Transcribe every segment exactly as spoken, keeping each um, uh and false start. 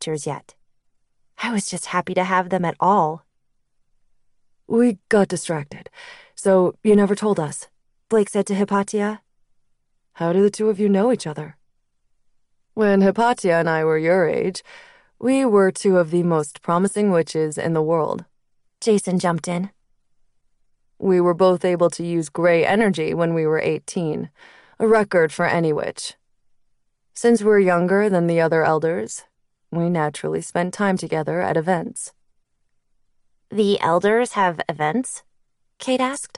pictures yet. I was just happy to have them at all. We got distracted, so you never told us, Blake said to Hypatia. How do the two of you know each other? When Hypatia and I were your age, we were two of the most promising witches in the world. Jason jumped in. We were both able to use gray energy when we were eighteen, a record for any witch. Since we're younger than the other elders, we naturally spent time together at events. The elders have events? Kate asked.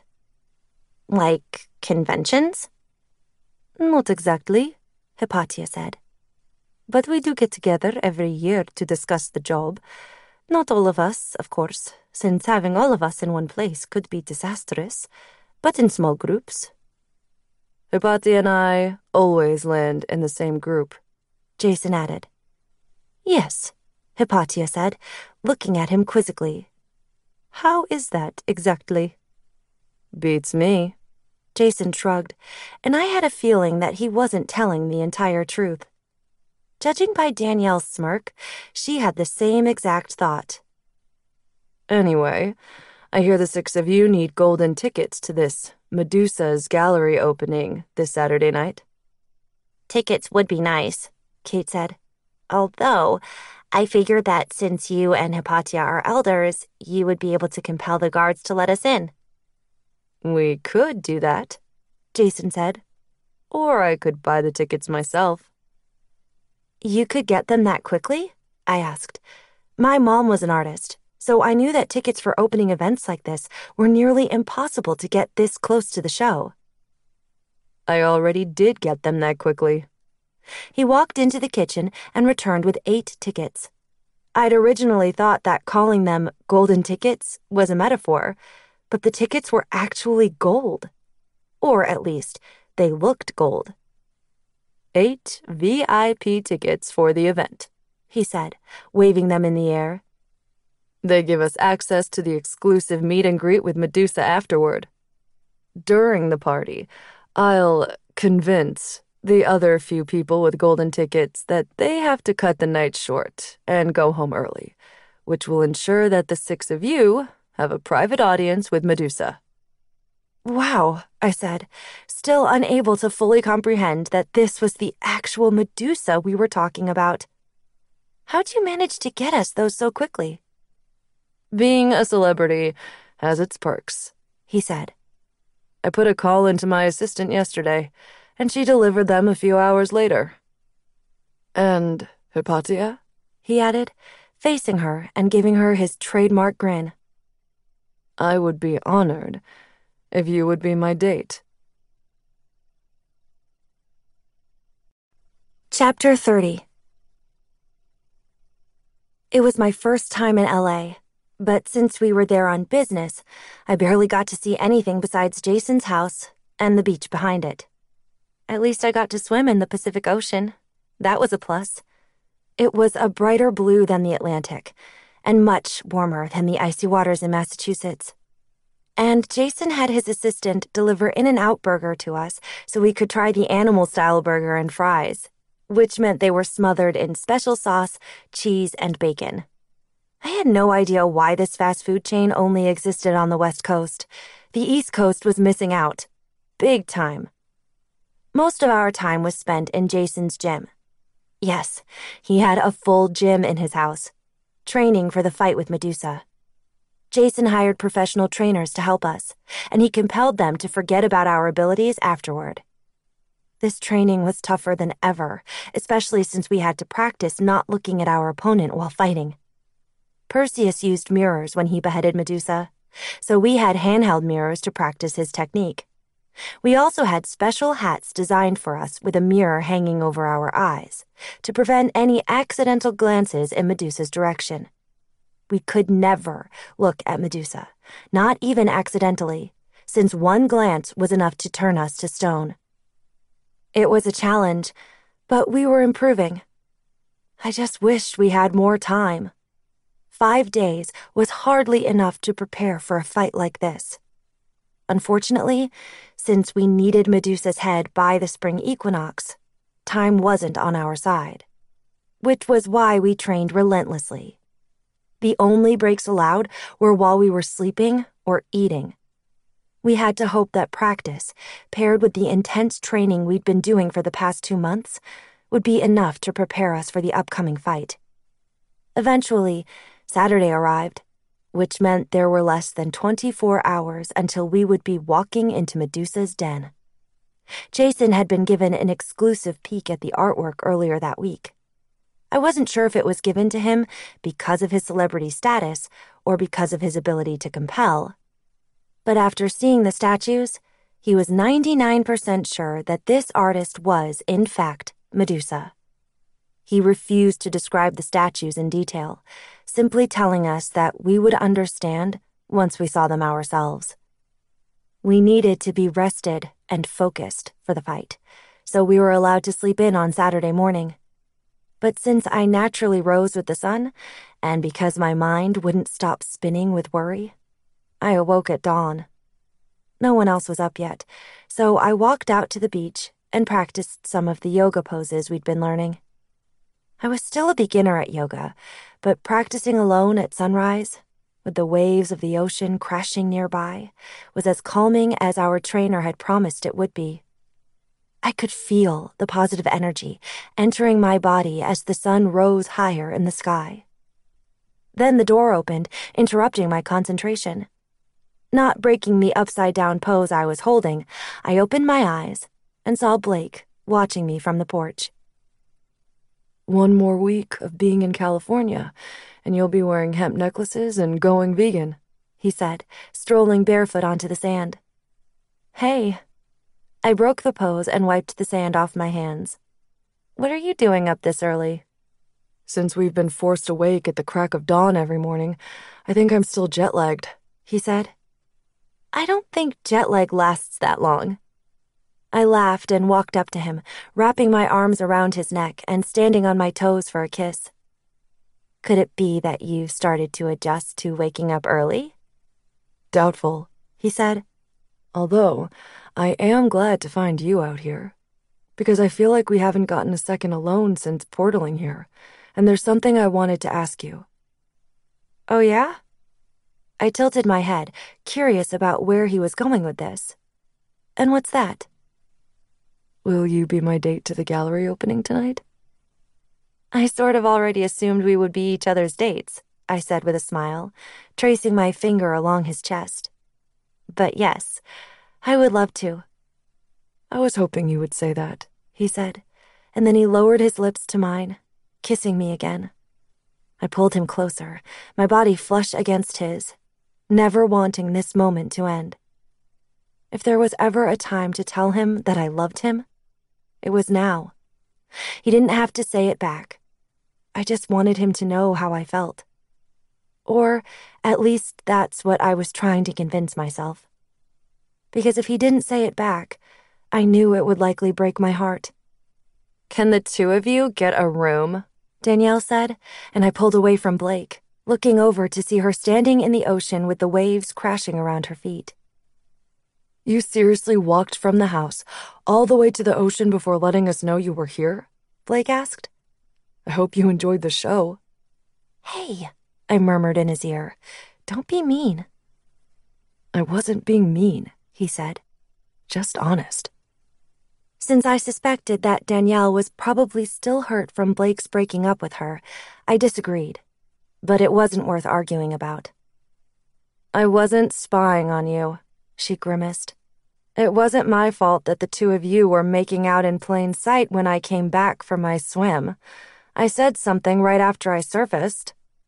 Like conventions? Not exactly, Hypatia said. But we do get together every year to discuss the job. Not all of us, of course, since having all of us in one place could be disastrous, but in small groups. Hypatia and I always land in the same group, Jason added. Yes, Hypatia said, looking at him quizzically. How is that exactly? Beats me. Jason shrugged, and I had a feeling that he wasn't telling the entire truth. Judging by Danielle's smirk, she had the same exact thought. Anyway, I hear the six of you need golden tickets to this Medusa's gallery opening this Saturday night. Tickets would be nice, Kate said. Although, I figured that since you and Hypatia are elders, you would be able to compel the guards to let us in. We could do that, Jason said. Or I could buy the tickets myself. You could get them that quickly? I asked. My mom was an artist, so I knew that tickets for opening events like this were nearly impossible to get this close to the show. I already did get them that quickly. He walked into the kitchen and returned with eight tickets. I'd originally thought that calling them golden tickets was a metaphor, but the tickets were actually gold. Or at least, they looked gold. Eight V I P tickets for the event, he said, waving them in the air. They give us access to the exclusive meet and greet with Medusa afterward. During the party, I'll convince the other few people with golden tickets that they have to cut the night short and go home early, which will ensure that the six of you have a private audience with Medusa. Wow, I said, still unable to fully comprehend that this was the actual Medusa we were talking about. How'd you manage to get us those so quickly? Being a celebrity has its perks, he said. I put a call into my assistant yesterday, and she delivered them a few hours later. And Hypatia? He added, facing her and giving her his trademark grin. I would be honored if you would be my date. Chapter thirty. It was my first time in L A, but since we were there on business, I barely got to see anything besides Jason's house and the beach behind it. At least I got to swim in the Pacific Ocean. That was a plus. It was a brighter blue than the Atlantic, and much warmer than the icy waters in Massachusetts. And Jason had his assistant deliver In-N-Out Burger to us so we could try the animal-style burger and fries, which meant they were smothered in special sauce, cheese, and bacon. I had no idea why this fast food chain only existed on the West Coast. The East Coast was missing out. Big time. Most of our time was spent in Jason's gym. Yes, he had a full gym in his house, training for the fight with Medusa. Jason hired professional trainers to help us, and he compelled them to forget about our abilities afterward. This training was tougher than ever, especially since we had to practice not looking at our opponent while fighting. Perseus used mirrors when he beheaded Medusa, so we had handheld mirrors to practice his technique. We also had special hats designed for us with a mirror hanging over our eyes to prevent any accidental glances in Medusa's direction. We could never look at Medusa, not even accidentally, since one glance was enough to turn us to stone. It was a challenge, but we were improving. I just wished we had more time. Five days was hardly enough to prepare for a fight like this. Unfortunately, since we needed Medusa's head by the spring equinox, time wasn't on our side. which was why we trained relentlessly. The only breaks allowed were while we were sleeping or eating. We had to hope that practice, paired with the intense training we'd been doing for the past two months, would be enough to prepare us for the upcoming fight. Eventually, Saturday arrived, which meant there were less than twenty-four hours until we would be walking into Medusa's den. Jason had been given an exclusive peek at the artwork earlier that week. I wasn't sure if it was given to him because of his celebrity status or because of his ability to compel. But after seeing the statues, he was ninety-nine percent sure that this artist was, in fact, Medusa. He refused to describe the statues in detail, simply telling us that we would understand once we saw them ourselves. We needed to be rested and focused for the fight, so we were allowed to sleep in on Saturday morning. But since I naturally rose with the sun, and because my mind wouldn't stop spinning with worry, I awoke at dawn. No one else was up yet, so I walked out to the beach and practiced some of the yoga poses we'd been learning. I was still a beginner at yoga, but practicing alone at sunrise, with the waves of the ocean crashing nearby, was as calming as our trainer had promised it would be. I could feel the positive energy entering my body as the sun rose higher in the sky. Then the door opened, interrupting my concentration. Not breaking the upside-down pose I was holding, I opened my eyes and saw Blake watching me from the porch. One more week of being in California, and you'll be wearing hemp necklaces and going vegan, he said, strolling barefoot onto the sand. Hey. I broke the pose and wiped the sand off my hands. What are you doing up this early? Since we've been forced awake at the crack of dawn every morning, I think I'm still jet-lagged, he said. I don't think jet lag lasts that long. I laughed and walked up to him, wrapping my arms around his neck and standing on my toes for a kiss. Could it be that you started to adjust to waking up early? Doubtful, he said. Although, I am glad to find you out here, because I feel like we haven't gotten a second alone since portaling here, and there's something I wanted to ask you. Oh yeah? I tilted my head, curious about where he was going with this. And what's that? Will you be my date to the gallery opening tonight? I sort of already assumed we would be each other's dates, I said with a smile, tracing my finger along his chest. But yes, I would love to. I was hoping you would say that, he said, and then he lowered his lips to mine, kissing me again. I pulled him closer, my body flush against his, never wanting this moment to end. If there was ever a time to tell him that I loved him, it was now. He didn't have to say it back. I just wanted him to know how I felt. Or, at least that's what I was trying to convince myself. Because if he didn't say it back, I knew it would likely break my heart. Can the two of you get a room? Danielle said, and I pulled away from Blake, looking over to see her standing in the ocean with the waves crashing around her feet. You seriously walked from the house all the way to the ocean before letting us know you were here? Blake asked. I hope you enjoyed the show. Hey, I murmured in his ear. Don't be mean. I wasn't being mean, he said. Just honest. Since I suspected that Danielle was probably still hurt from Blake's breaking up with her, I disagreed. But it wasn't worth arguing about. I wasn't spying on you, she grimaced. It wasn't my fault that the two of you were making out in plain sight when I came back from my swim. I said something right after I surfaced.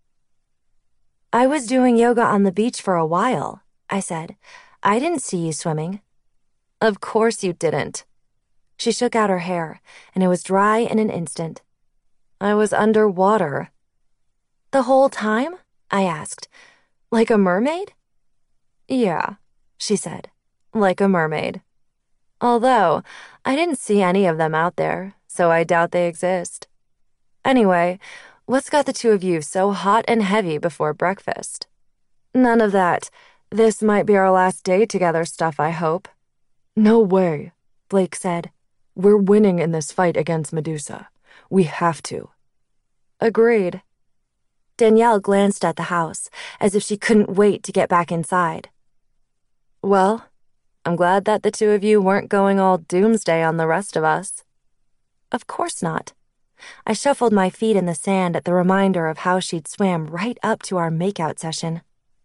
I was doing yoga on the beach for a while, I said. I didn't see you swimming. Of course you didn't. She shook out her hair, and it was dry in an instant. I was underwater. The whole time? I asked. Like a mermaid? Yeah, she said. Like a mermaid. Although, I didn't see any of them out there, so I doubt they exist. Anyway, what's got the two of you so hot and heavy before breakfast? None of that. This might be our last day together stuff, I hope. No way, Blake said. We're winning in this fight against Medusa. We have to. Agreed. Danielle glanced at the house, as if she couldn't wait to get back inside. Well, I'm glad that the two of you weren't going all doomsday on the rest of us. Of course not. I shuffled my feet in the sand at the reminder of how she'd swam right up to our makeout session.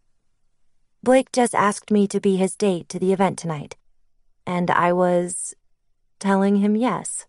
Blake just asked me to be his date to the event tonight, and I was telling him yes.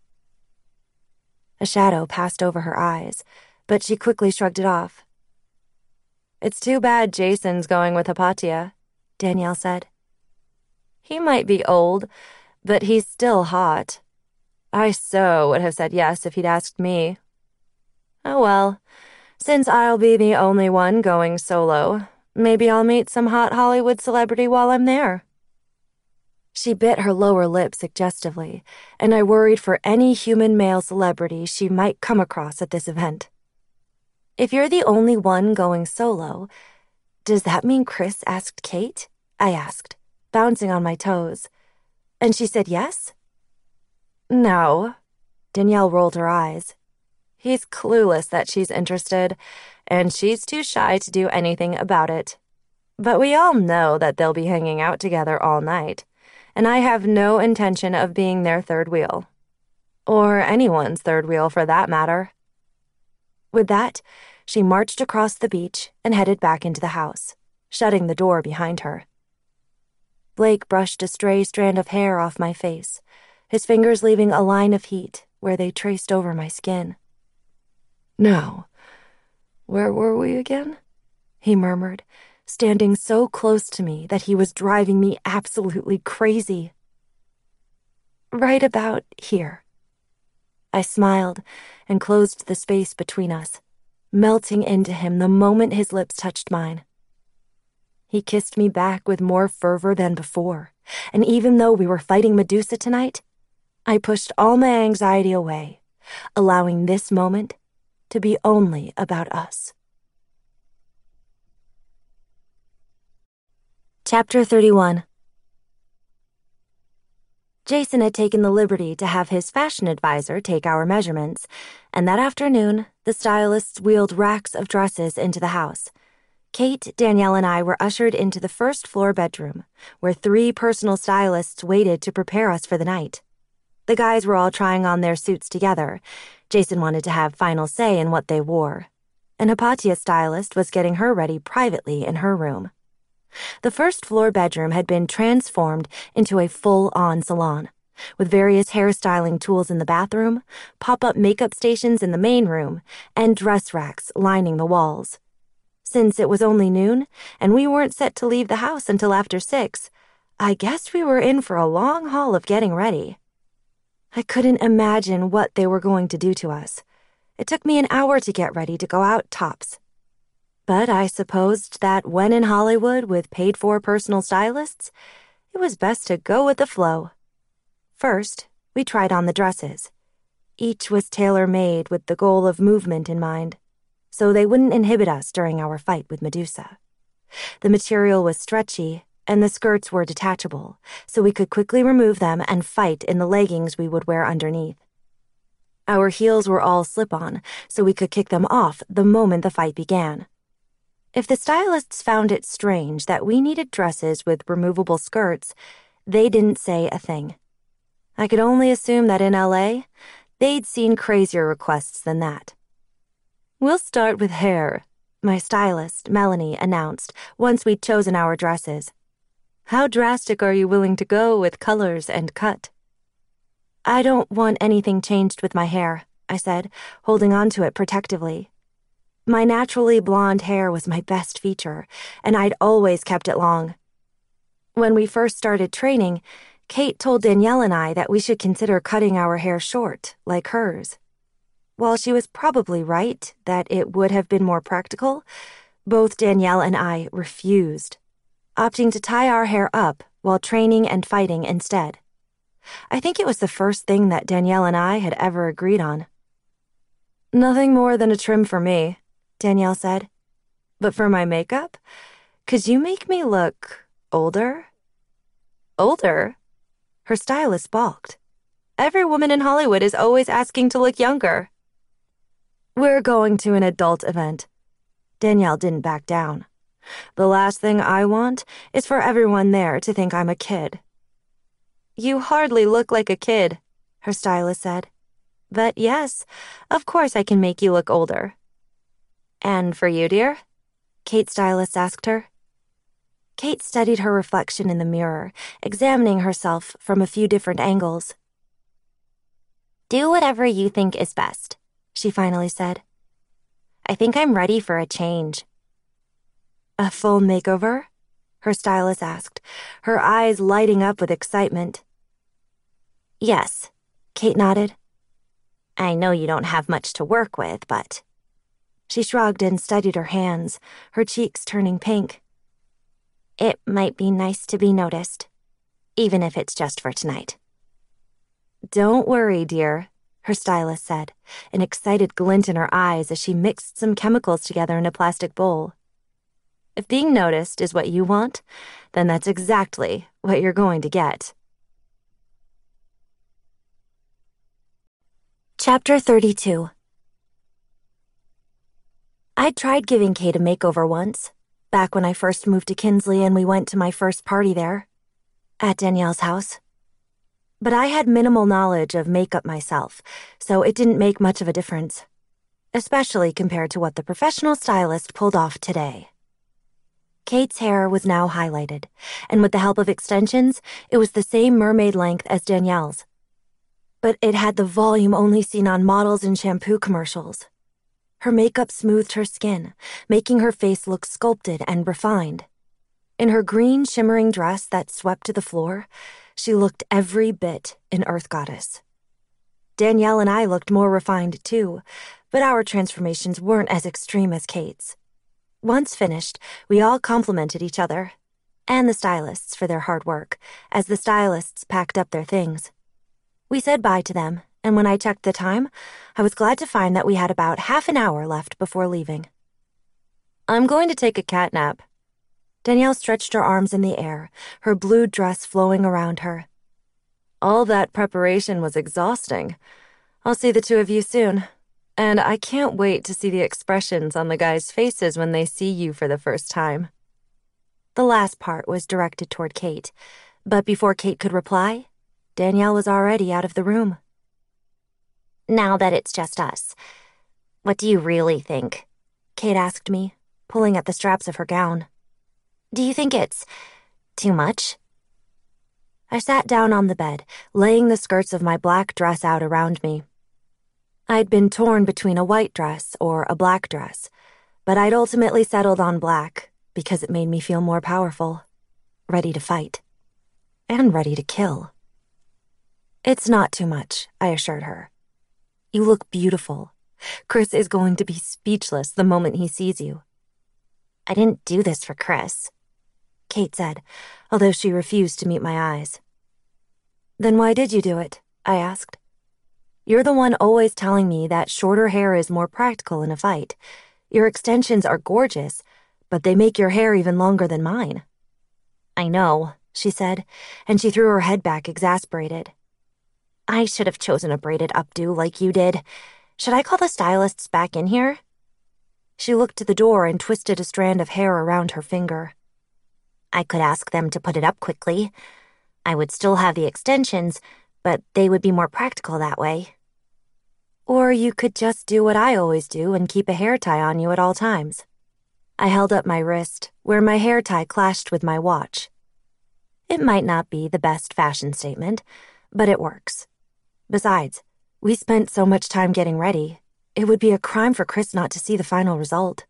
A shadow passed over her eyes, but she quickly shrugged it off. It's too bad Jason's going with Hypatia, Danielle said. He might be old, but he's still hot. I so would have said yes if he'd asked me. Oh well, since I'll be the only one going solo, maybe I'll meet some hot Hollywood celebrity while I'm there. She bit her lower lip suggestively, and I worried for any human male celebrity she might come across at this event. If you're the only one going solo, does that mean Chris asked Kate? I asked, bouncing on my toes. And she said yes? No. Danielle rolled her eyes. He's clueless that she's interested, and she's too shy to do anything about it. But we all know that they'll be hanging out together all night, and I have no intention of being their third wheel. Or anyone's third wheel, for that matter. With that, she marched across the beach and headed back into the house, shutting the door behind her. Blake brushed a stray strand of hair off my face, his fingers leaving a line of heat where they traced over my skin. Now, where were we again? He murmured, standing so close to me that he was driving me absolutely crazy. Right about here. I smiled and closed the space between us, melting into him the moment his lips touched mine. He kissed me back with more fervor than before, and even though we were fighting Medusa tonight, I pushed all my anxiety away, allowing this moment to be only about us. Chapter thirty-one. Jason had taken the liberty to have his fashion advisor take our measurements, and that afternoon, the stylists wheeled racks of dresses into the house. Kate, Danielle, and I were ushered into the first floor bedroom, where three personal stylists waited to prepare us for the night. The guys were all trying on their suits together. Jason wanted to have final say in what they wore. An Hypatia stylist was getting her ready privately in her room. The first floor bedroom had been transformed into a full-on salon, with various hairstyling tools in the bathroom, pop-up makeup stations in the main room, and dress racks lining the walls. Since it was only noon, and we weren't set to leave the house until after six, I guess we were in for a long haul of getting ready. I couldn't imagine what they were going to do to us. It took me an hour to get ready to go out tops. But I supposed that when in Hollywood with paid-for personal stylists, it was best to go with the flow. First, we tried on the dresses. Each was tailor-made with the goal of movement in mind, so they wouldn't inhibit us during our fight with Medusa. The material was stretchy, and the skirts were detachable, so we could quickly remove them and fight in the leggings we would wear underneath. Our heels were all slip-on, so we could kick them off the moment the fight began. If the stylists found it strange that we needed dresses with removable skirts, they didn't say a thing. I could only assume that in L A, they'd seen crazier requests than that. "We'll start with hair," my stylist, Melanie, announced once we'd chosen our dresses. "How drastic are you willing to go with colors and cut?" "I don't want anything changed with my hair," I said, holding on to it protectively. My naturally blonde hair was my best feature, and I'd always kept it long. When we first started training, Kate told Danielle and I that we should consider cutting our hair short, like hers. While she was probably right that it would have been more practical, both Danielle and I refused, opting to tie our hair up while training and fighting instead. I think it was the first thing that Danielle and I had ever agreed on. "Nothing more than a trim for me," Danielle said. "But for my makeup, could you make me look older?" "Older?" Her stylist balked. "Every woman in Hollywood is always asking to look younger." We're going to an adult event. Danielle didn't back down. The last thing I want is for everyone there to think I'm a kid. You hardly look like a kid, her stylist said. But yes, of course I can make you look older. And for you, dear? Kate's stylist asked her. Kate studied her reflection in the mirror, examining herself from a few different angles. Do whatever you think is best, she finally said. I think I'm ready for a change. A full makeover? Her stylist asked, her eyes lighting up with excitement. Yes, Kate nodded. I know you don't have much to work with, but... She shrugged and studied her hands, her cheeks turning pink. It might be nice to be noticed, even if it's just for tonight. Don't worry, dear, her stylist said, an excited glint in her eyes as she mixed some chemicals together in a plastic bowl. If being noticed is what you want, then that's exactly what you're going to get. Chapter thirty-two. I'd tried giving Kate a makeover once, back when I first moved to Kinsley and we went to my first party there, at Danielle's house. But I had minimal knowledge of makeup myself, so it didn't make much of a difference, especially compared to what the professional stylist pulled off today. Kate's hair was now highlighted, and with the help of extensions, it was the same mermaid length as Danielle's. But it had the volume only seen on models in shampoo commercials. Her makeup smoothed her skin, making her face look sculpted and refined. In her green, shimmering dress that swept to the floor, she looked every bit an Earth goddess. Danielle and I looked more refined too, but our transformations weren't as extreme as Kate's. Once finished, we all complimented each other, and the stylists for their hard work, as the stylists packed up their things. We said bye to them, and when I checked the time, I was glad to find that we had about half an hour left before leaving. I'm going to take a cat nap. Danielle stretched her arms in the air, her blue dress flowing around her. All that preparation was exhausting. I'll see the two of you soon, and I can't wait to see the expressions on the guys' faces when they see you for the first time. The last part was directed toward Kate, but before Kate could reply, Danielle was already out of the room. Now that it's just us, what do you really think? Kate asked me, pulling at the straps of her gown. Do you think it's too much? I sat down on the bed, laying the skirts of my black dress out around me. I'd been torn between a white dress or a black dress, but I'd ultimately settled on black because it made me feel more powerful, ready to fight, and ready to kill. It's not too much, I assured her. You look beautiful. Chris is going to be speechless the moment he sees you. I didn't do this for Chris, Kate said, although she refused to meet my eyes. Then why did you do it? I asked. You're the one always telling me that shorter hair is more practical in a fight. Your extensions are gorgeous, but they make your hair even longer than mine. I know, she said, and she threw her head back, exasperated. I should have chosen a braided updo like you did. Should I call the stylists back in here? She looked to the door and twisted a strand of hair around her finger. I could ask them to put it up quickly. I would still have the extensions, but they would be more practical that way. Or you could just do what I always do and keep a hair tie on you at all times. I held up my wrist, where my hair tie clashed with my watch. It might not be the best fashion statement, but it works. Besides, we spent so much time getting ready, it would be a crime for Chris not to see the final result.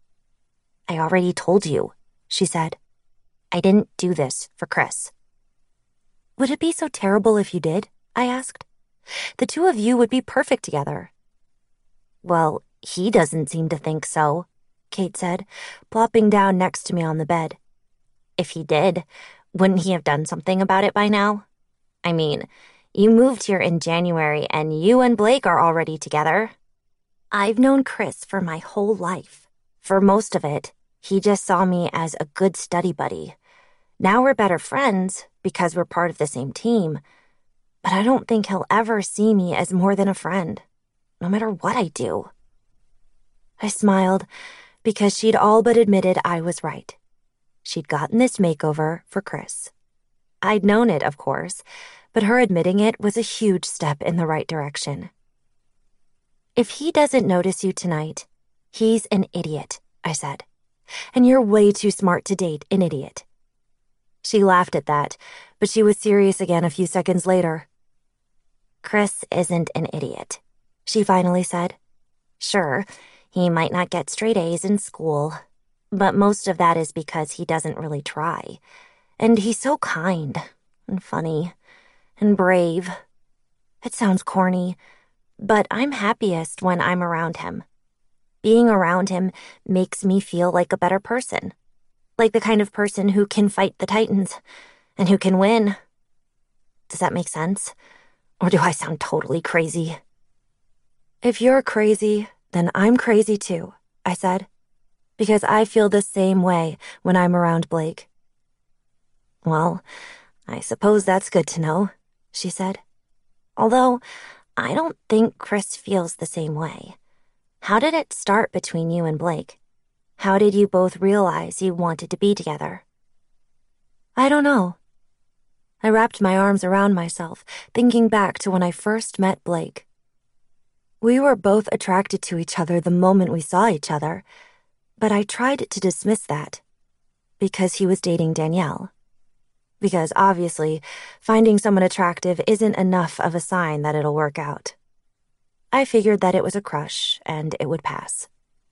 I already told you, she said. I didn't do this for Chris. Would it be so terrible if you did? I asked. The two of you would be perfect together. Well, he doesn't seem to think so, Kate said, plopping down next to me on the bed. If he did, wouldn't he have done something about it by now? I mean, you moved here in January and you and Blake are already together. I've known Chris for my whole life. For most of it, he just saw me as a good study buddy. Now we're better friends because we're part of the same team, but I don't think he'll ever see me as more than a friend, no matter what I do. I smiled because she'd all but admitted I was right. She'd gotten this makeover for Chris. I'd known it, of course, but her admitting it was a huge step in the right direction. If he doesn't notice you tonight, he's an idiot, I said. And you're way too smart to date an idiot. She laughed at that, but she was serious again a few seconds later. Chris isn't an idiot, she finally said. Sure, he might not get straight A's in school, but most of that is because he doesn't really try. And he's so kind and funny and brave. It sounds corny, but I'm happiest when I'm around him. Being around him makes me feel like a better person. Like the kind of person who can fight the Titans and who can win. Does that make sense? Or do I sound totally crazy? If you're crazy, then I'm crazy too, I said, because I feel the same way when I'm around Blake. Well, I suppose that's good to know, she said. Although, I don't think Chris feels the same way. How did it start between you and Blake? How did you both realize you wanted to be together? I don't know. I wrapped my arms around myself, thinking back to when I first met Blake. We were both attracted to each other the moment we saw each other, but I tried to dismiss that because he was dating Danielle. Because obviously, finding someone attractive isn't enough of a sign that it'll work out. I figured that it was a crush and it would pass.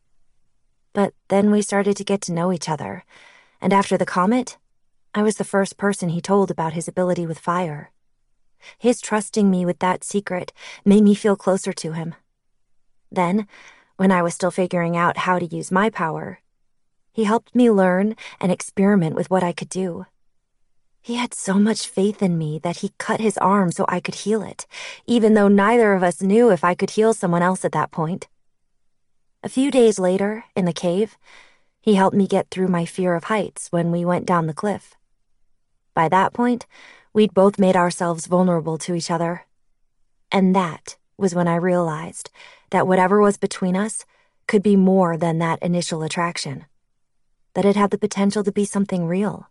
But then we started to get to know each other, and after the comet, I was the first person he told about his ability with fire. His trusting me with that secret made me feel closer to him. Then, when I was still figuring out how to use my power, he helped me learn and experiment with what I could do. He had so much faith in me that he cut his arm so I could heal it, even though neither of us knew if I could heal someone else at that point. A few days later, in the cave, he helped me get through my fear of heights when we went down the cliff. By that point, we'd both made ourselves vulnerable to each other. And that was when I realized that whatever was between us could be more than that initial attraction. That it had the potential to be something real.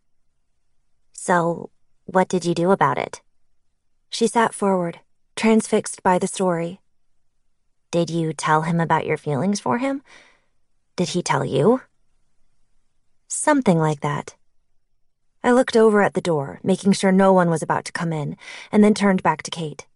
So, what did you do about it? She sat forward, transfixed by the story. Did you tell him about your feelings for him? Did he tell you? Something like that. I looked over at the door, making sure no one was about to come in, and then turned back to Kate.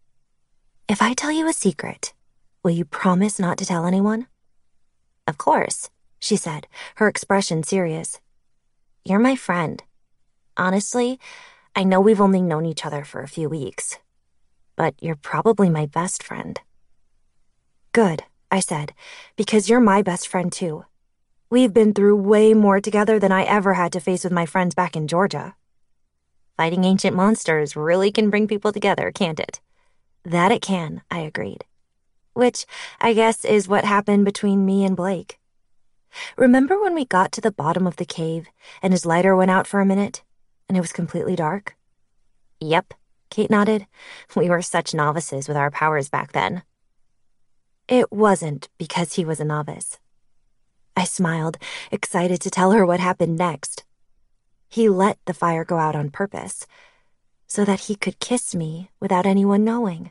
If I tell you a secret, will you promise not to tell anyone? Of course, she said, her expression serious. You're my friend. Honestly, I know we've only known each other for a few weeks, but you're probably my best friend. Good, I said, because you're my best friend too. We've been through way more together than I ever had to face with my friends back in Georgia. Fighting ancient monsters really can bring people together, can't it? That it can, I agreed. Which, I guess, is what happened between me and Blake. Remember when we got to the bottom of the cave and his lighter went out for a minute, and it was completely dark? Yep, Kate nodded. We were such novices with our powers back then. It wasn't because he was a novice. I smiled, excited to tell her what happened next. He let the fire go out on purpose, so that he could kiss me without anyone knowing.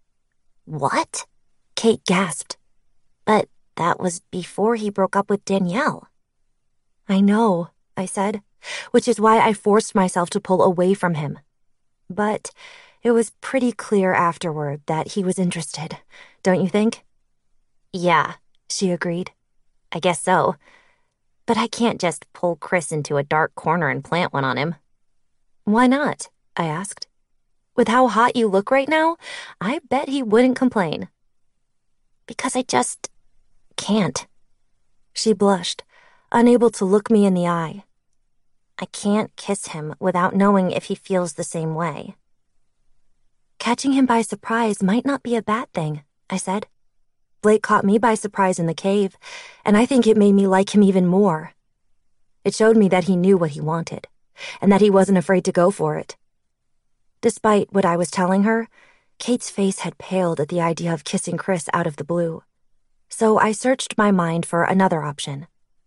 What? Kate gasped. But that was before he broke up with Danielle. I know, I said, which is why I forced myself to pull away from him. But it was pretty clear afterward that he was interested, don't you think? Yeah, she agreed. I guess so. But I can't just pull Chris into a dark corner and plant one on him. Why not? I asked. With how hot you look right now, I bet he wouldn't complain. Because I just can't. She blushed, unable to look me in the eye. I can't kiss him without knowing if he feels the same way. Catching him by surprise might not be a bad thing, I said. Blake caught me by surprise in the cave, and I think it made me like him even more. It showed me that he knew what he wanted, and that he wasn't afraid to go for it. Despite what I was telling her, Kate's face had paled at the idea of kissing Chris out of the blue. so I searched my mind for another option.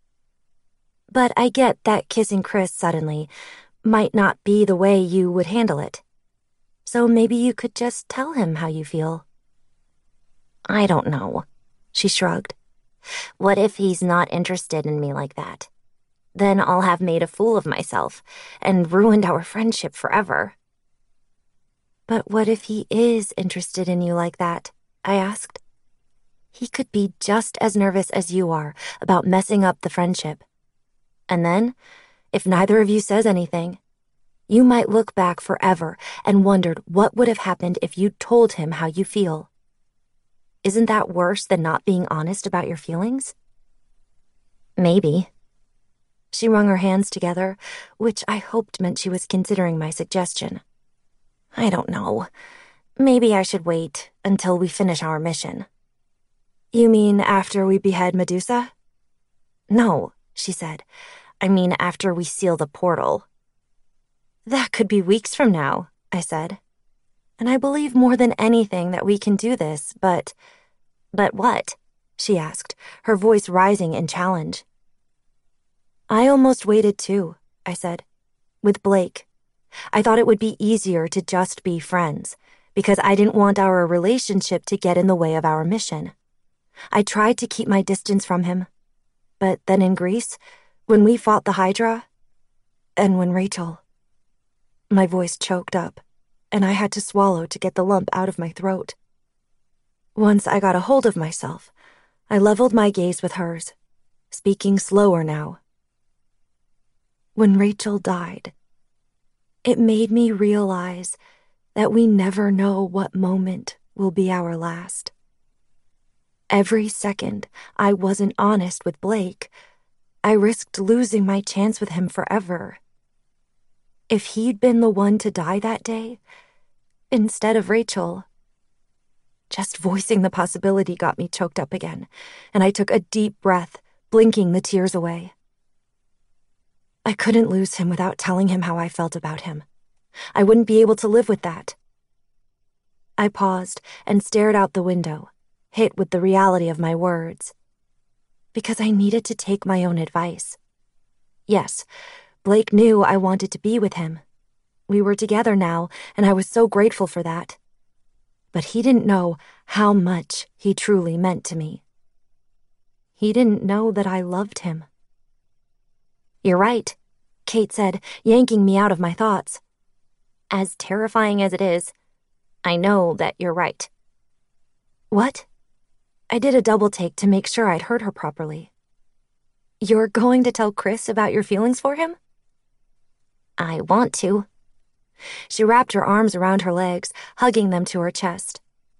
But I get that kissing Chris suddenly might not be the way you would handle it. So maybe you could just tell him how you feel. I don't know, she shrugged. What if he's not interested in me like that? Then I'll have made a fool of myself and ruined our friendship forever. But what if he is interested in you like that? I asked. He could be just as nervous as you are about messing up the friendship. And then, if neither of you says anything, you might look back forever and wondered what would have happened if you told him how you feel. Isn't that worse than not being honest about your feelings? Maybe. She wrung her hands together, which I hoped meant she was considering my suggestion. I don't know. Maybe I should wait until we finish our mission. You mean after we behead Medusa? No, she said. I mean after we seal the portal. That could be weeks from now, I said. And I believe more than anything that we can do this, but... But what? She asked, her voice rising in challenge. I almost waited too, I said. With Blake. I thought it would be easier to just be friends, because I didn't want our relationship to get in the way of our mission. I tried to keep my distance from him. But then in Greece, when we fought the Hydra, and when Rachel... My voice choked up, and I had to swallow to get the lump out of my throat. Once I got a hold of myself, I leveled my gaze with hers, speaking slower now. When Rachel died, it made me realize that we never know what moment will be our last. Every second I wasn't honest with Blake, I risked losing my chance with him forever. If he'd been the one to die that day, instead of Rachel... Just voicing the possibility got me choked up again, and I took a deep breath, blinking the tears away. I couldn't lose him without telling him how I felt about him. I wouldn't be able to live with that. I paused and stared out the window, hit with the reality of my words. Because I needed to take my own advice. Yes, Blake knew I wanted to be with him. We were together now, and I was so grateful for that. But he didn't know how much he truly meant to me. He didn't know that I loved him. You're right, Kate said, yanking me out of my thoughts. As terrifying as it is, I know that you're right. What? I did a double take to make sure I'd heard her properly. You're going to tell Chris about your feelings for him? I want to. She wrapped her arms around her legs, hugging them to her chest.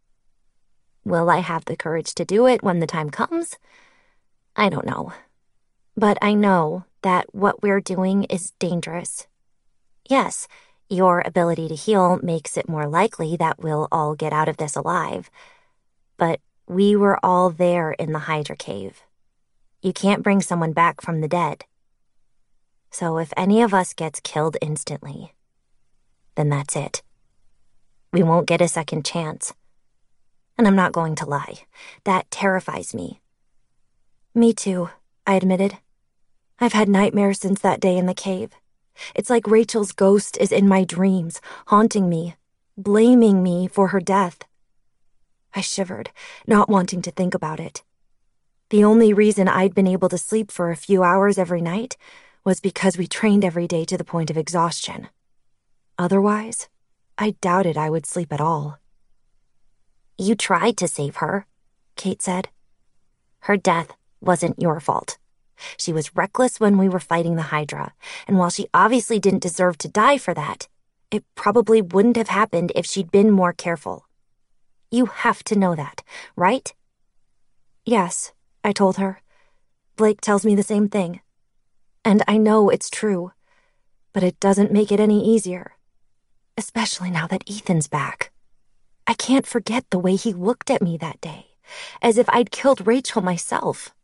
Will I have the courage to do it when the time comes? I don't know. But I know that what we're doing is dangerous. Yes, your ability to heal makes it more likely that we'll all get out of this alive. But we were all there in the Hydra cave. You can't bring someone back from the dead. So if any of us gets killed instantly, then that's it. We won't get a second chance. And I'm not going to lie. That terrifies me. Me too, I admitted. I've had nightmares since that day in the cave. It's like Rachel's ghost is in my dreams, haunting me, blaming me for her death. I shivered, not wanting to think about it. The only reason I'd been able to sleep for a few hours every night was because we trained every day to the point of exhaustion. Otherwise, I doubted I would sleep at all. You tried to save her, Kate said. Her death wasn't your fault. She was reckless when we were fighting the Hydra, and while she obviously didn't deserve to die for that, it probably wouldn't have happened if she'd been more careful. You have to know that, right? Yes, I told her. Blake tells me the same thing. And I know it's true, but it doesn't make it any easier. Especially now that Ethan's back. I can't forget the way he looked at me that day, as if I'd killed Rachel myself.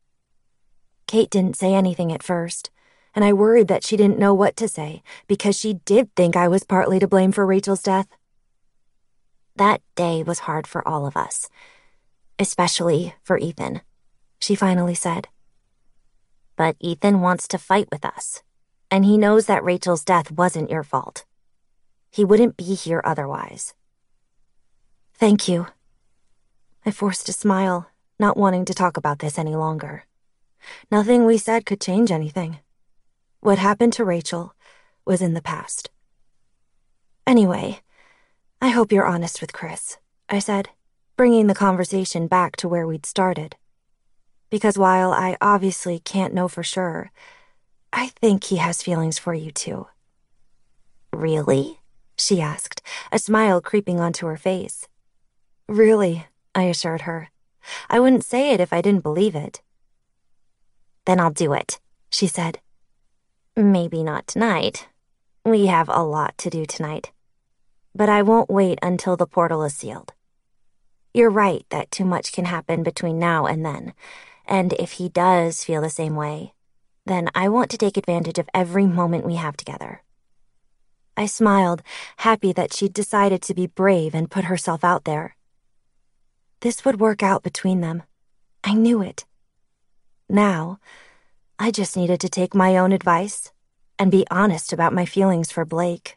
Kate didn't say anything at first, and I worried that she didn't know what to say because she did think I was partly to blame for Rachel's death. That day was hard for all of us. especially for Ethan, she finally said. But Ethan wants to fight with us, and he knows that Rachel's death wasn't your fault. He wouldn't be here otherwise. Thank you. I forced a smile, not wanting to talk about this any longer. Nothing we said could change anything. What happened to Rachel was in the past. Anyway, I hope you're honest with Chris, I said, bringing the conversation back to where we'd started. Because while I obviously can't know for sure, I think he has feelings for you too. Really? She asked, a smile creeping onto her face. Really, I assured her. I wouldn't say it if I didn't believe it. Then I'll do it, she said. Maybe not tonight. We have a lot to do tonight. But I won't wait until the portal is sealed. You're right that too much can happen between now and then, and if he does feel the same way, then I want to take advantage of every moment we have together. I smiled, happy that she'd decided to be brave and put herself out there. This would work out between them. I knew it. Now, I just needed to take my own advice and be honest about my feelings for Blake.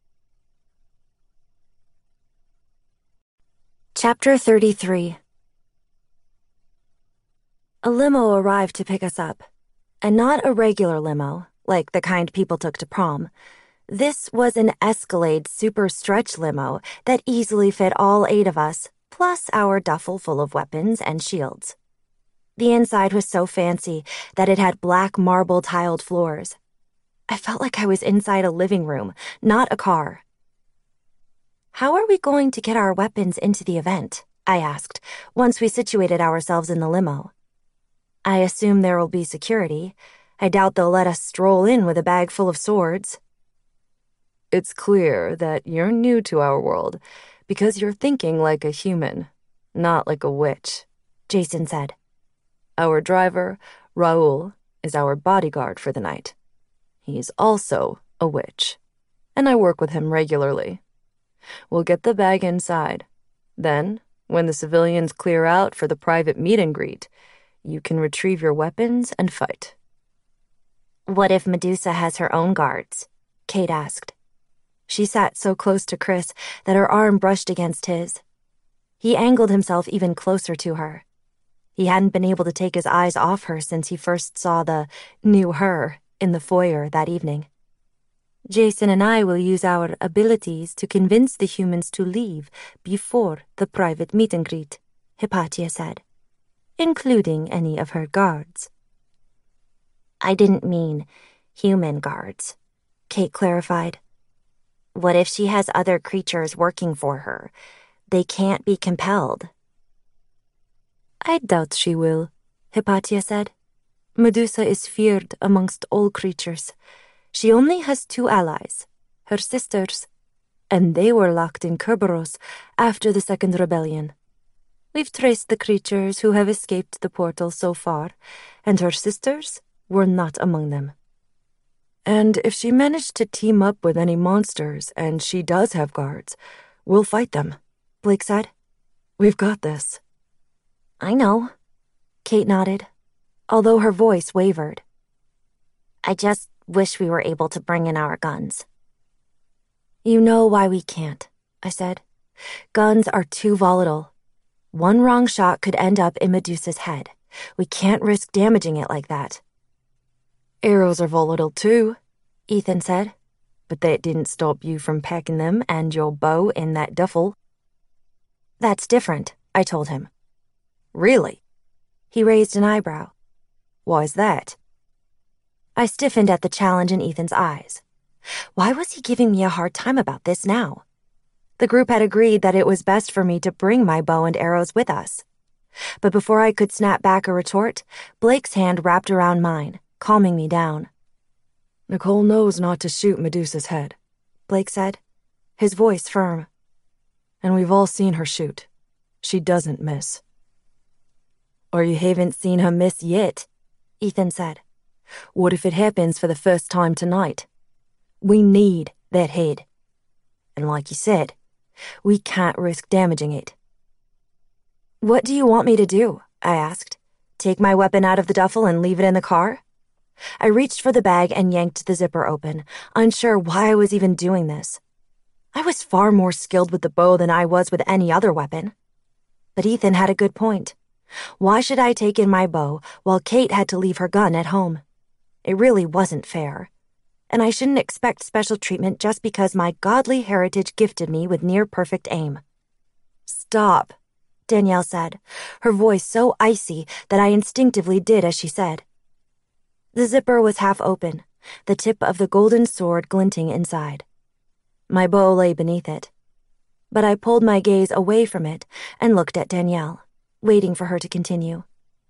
Chapter thirty-three. A limo arrived to pick us up, and not a regular limo, like the kind people took to prom. This was an Escalade super stretch limo that easily fit all eight of us, plus our duffel full of weapons and shields. The inside was so fancy that it had black marble tiled floors. I felt like I was inside a living room, not a car. How are we going to get our weapons into the event? I asked, once we situated ourselves in the limo. I assume there will be security. I doubt they'll let us stroll in with a bag full of swords. It's clear that you're new to our world because you're thinking like a human, not like a witch, Jason said. Our driver, Raul, is our bodyguard for the night. He's also a witch, and I work with him regularly. We'll get the bag inside. Then, when the civilians clear out for the private meet and greet, you can retrieve your weapons and fight. What if Medusa has her own guards? Kate asked. She sat so close to Chris that her arm brushed against his. He angled himself even closer to her. He hadn't been able to take his eyes off her since he first saw the new her in the foyer that evening. Jason and I will use our abilities to convince the humans to leave before the private meet and greet, Hypatia said, including any of her guards. I didn't mean human guards, Kate clarified. What if she has other creatures working for her? They can't be compelled. I doubt she will, Hypatia said. Medusa is feared amongst all creatures. She only has two allies, her sisters, and they were locked in Kerberos after the Second Rebellion. We've traced the creatures who have escaped the portal so far, and her sisters were not among them. And if she managed to team up with any monsters and she does have guards, we'll fight them, Blake said. We've got this. I know, Kate nodded, although her voice wavered. I just wish we were able to bring in our guns. You know why we can't, I said. Guns are too volatile. One wrong shot could end up in Medusa's head. We can't risk damaging it like that. Arrows are volatile too, Ethan said, but that didn't stop you from packing them and your bow in that duffel. That's different, I told him. Really? He raised an eyebrow. Why's that? I stiffened at the challenge in Ethan's eyes. Why was he giving me a hard time about this now? The group had agreed that it was best for me to bring my bow and arrows with us. But before I could snap back a retort, Blake's hand wrapped around mine, calming me down. Nicole knows not to shoot Medusa's head, Blake said, his voice firm. And we've all seen her shoot. She doesn't miss. Or you haven't seen her miss yet, Ethan said. What if it happens for the first time tonight? We need that head. And like you said, we can't risk damaging it. What do you want me to do? I asked. Take my weapon out of the duffel and leave it in the car? I reached for the bag and yanked the zipper open, unsure why I was even doing this. I was far more skilled with the bow than I was with any other weapon. But Ethan had a good point. Why should I take in my bow while Kate had to leave her gun at home? It really wasn't fair. And I shouldn't expect special treatment just because my godly heritage gifted me with near-perfect aim. Stop, Danielle said, her voice so icy that I instinctively did as she said. The zipper was half open, the tip of the golden sword glinting inside. My bow lay beneath it. But I pulled my gaze away from it and looked at Danielle, waiting for her to continue.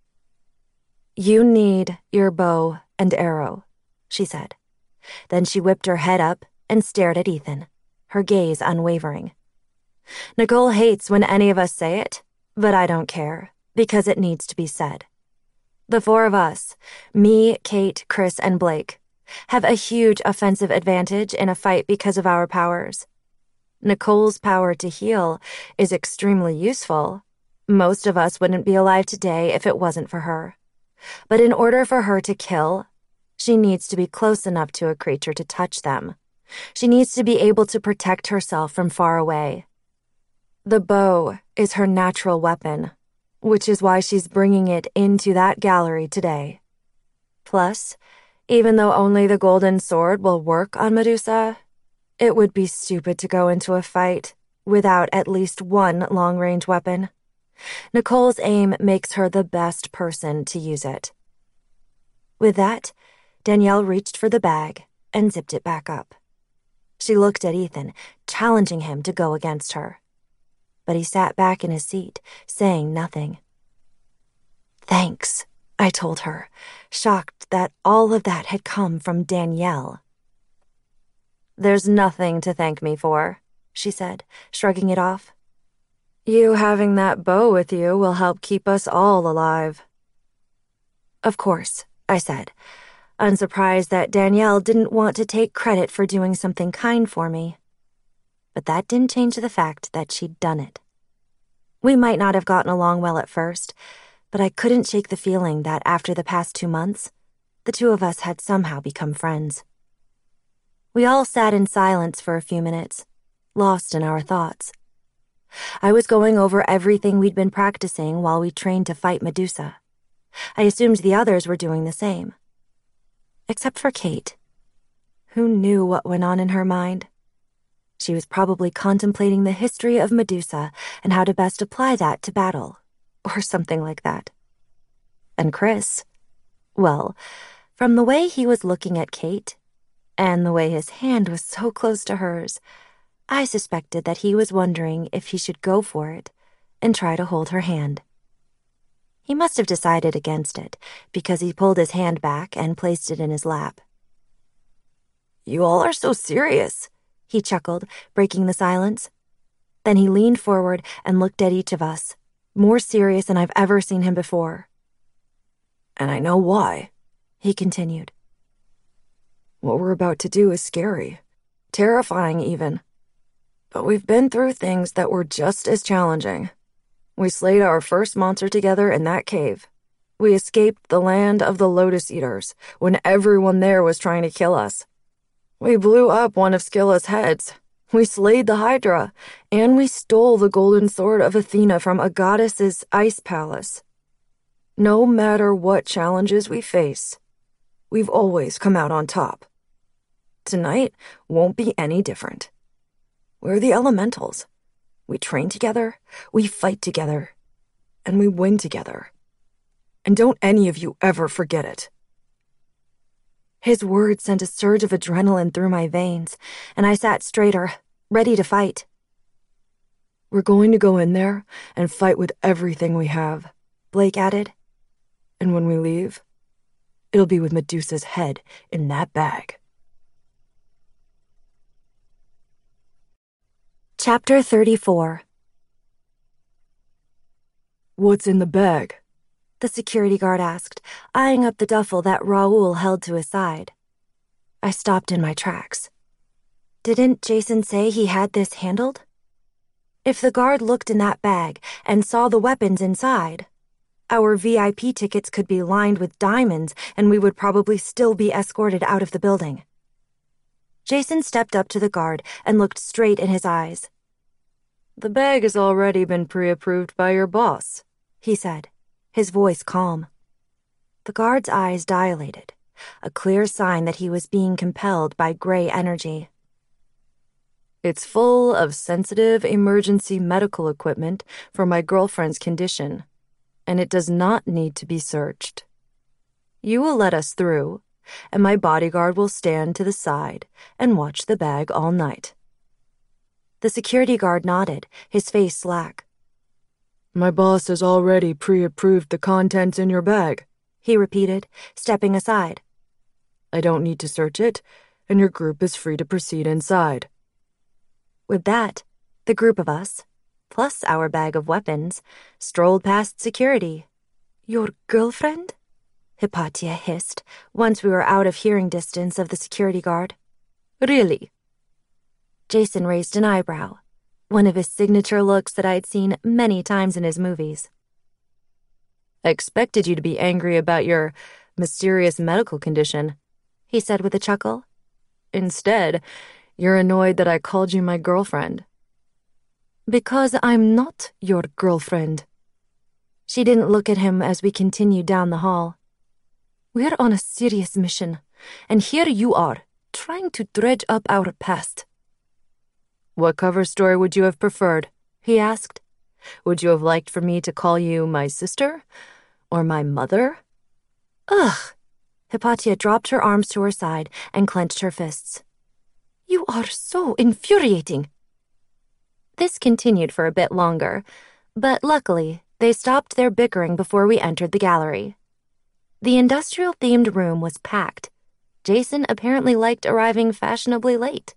You need your bow and arrow, she said. Then she whipped her head up and stared at Ethan, her gaze unwavering. Nicole hates when any of us say it, but I don't care, because it needs to be said. The four of us, me, Kate, Chris, and Blake, have a huge offensive advantage in a fight because of our powers. Nicole's power to heal is extremely useful. Most of us wouldn't be alive today if it wasn't for her. But in order for her to kill, she needs to be close enough to a creature to touch them. She needs to be able to protect herself from far away. The bow is her natural weapon, which is why she's bringing it into that gallery today. Plus, even though only the golden sword will work on Medusa, it would be stupid to go into a fight without at least one long-range weapon. Nicole's aim makes her the best person to use it. With that, Danielle reached for the bag and zipped it back up. She looked at Ethan, challenging him to go against her. But he sat back in his seat, saying nothing. Thanks, I told her, shocked that all of that had come from Danielle. There's nothing to thank me for, she said, shrugging it off. You having that bow with you will help keep us all alive. Of course, I said, unsurprised that Danielle didn't want to take credit for doing something kind for me. But that didn't change the fact that she'd done it. We might not have gotten along well at first, but I couldn't shake the feeling that after the past two months, the two of us had somehow become friends. We all sat in silence for a few minutes, lost in our thoughts. I was going over everything we'd been practicing while we trained to fight Medusa. I assumed the others were doing the same. Except for Kate. Who knew what went on in her mind? She was probably contemplating the history of Medusa and how to best apply that to battle, or something like that. And Chris, well, from the way he was looking at Kate, and the way his hand was so close to hers, I suspected that he was wondering if he should go for it and try to hold her hand. He must have decided against it, because he pulled his hand back and placed it in his lap. You all are so serious, he chuckled, breaking the silence. Then he leaned forward and looked at each of us, more serious than I've ever seen him before. And I know why, he continued. What we're about to do is scary, terrifying even. But we've been through things that were just as challenging. We slayed our first monster together in that cave. We escaped the land of the Lotus Eaters when everyone there was trying to kill us. We blew up one of Scylla's heads. We slayed the Hydra, and we stole the golden sword of Athena from a goddess's ice palace. No matter what challenges we face, we've always come out on top. Tonight won't be any different. We're the elementals. We train together, we fight together, and we win together. And don't any of you ever forget it. His words sent a surge of adrenaline through my veins, and I sat straighter, ready to fight. We're going to go in there and fight with everything we have, Blake added. And when we leave, it'll be with Medusa's head in that bag. Chapter thirty-four. What's in the bag? The security guard asked, eyeing up the duffel that Raoul held to his side. I stopped in my tracks. Didn't Jason say he had this handled? If the guard looked in that bag and saw the weapons inside, our V I P tickets could be lined with diamonds and we would probably still be escorted out of the building. Jason stepped up to the guard and looked straight in his eyes. "The bag has already been pre-approved by your boss," he said, his voice calm. The guard's eyes dilated, a clear sign that he was being compelled by gray energy. "It's full of sensitive emergency medical equipment for my girlfriend's condition, and it does not need to be searched. You will let us through, and my bodyguard will stand to the side and watch the bag all night." The security guard nodded, his face slack. "My boss has already pre-approved the contents in your bag," he repeated, stepping aside. "I don't need to search it, and your group is free to proceed inside." With that, the group of us, plus our bag of weapons, strolled past security. "Your girlfriend?" Hypatia hissed, once we were out of hearing distance of the security guard. "Really?" Jason raised an eyebrow, one of his signature looks that I'd seen many times in his movies. "I expected you to be angry about your mysterious medical condition," he said with a chuckle. "Instead, you're annoyed that I called you my girlfriend." "Because I'm not your girlfriend." She didn't look at him as we continued down the hall. "We're on a serious mission, and here you are, trying to dredge up our past." "What cover story would you have preferred?" he asked. "Would you have liked for me to call you my sister? Or my mother?" "Ugh!" Hypatia dropped her arms to her side and clenched her fists. "You are so infuriating." This continued for a bit longer, but luckily, they stopped their bickering before we entered the gallery. The industrial-themed room was packed. Jason apparently liked arriving fashionably late.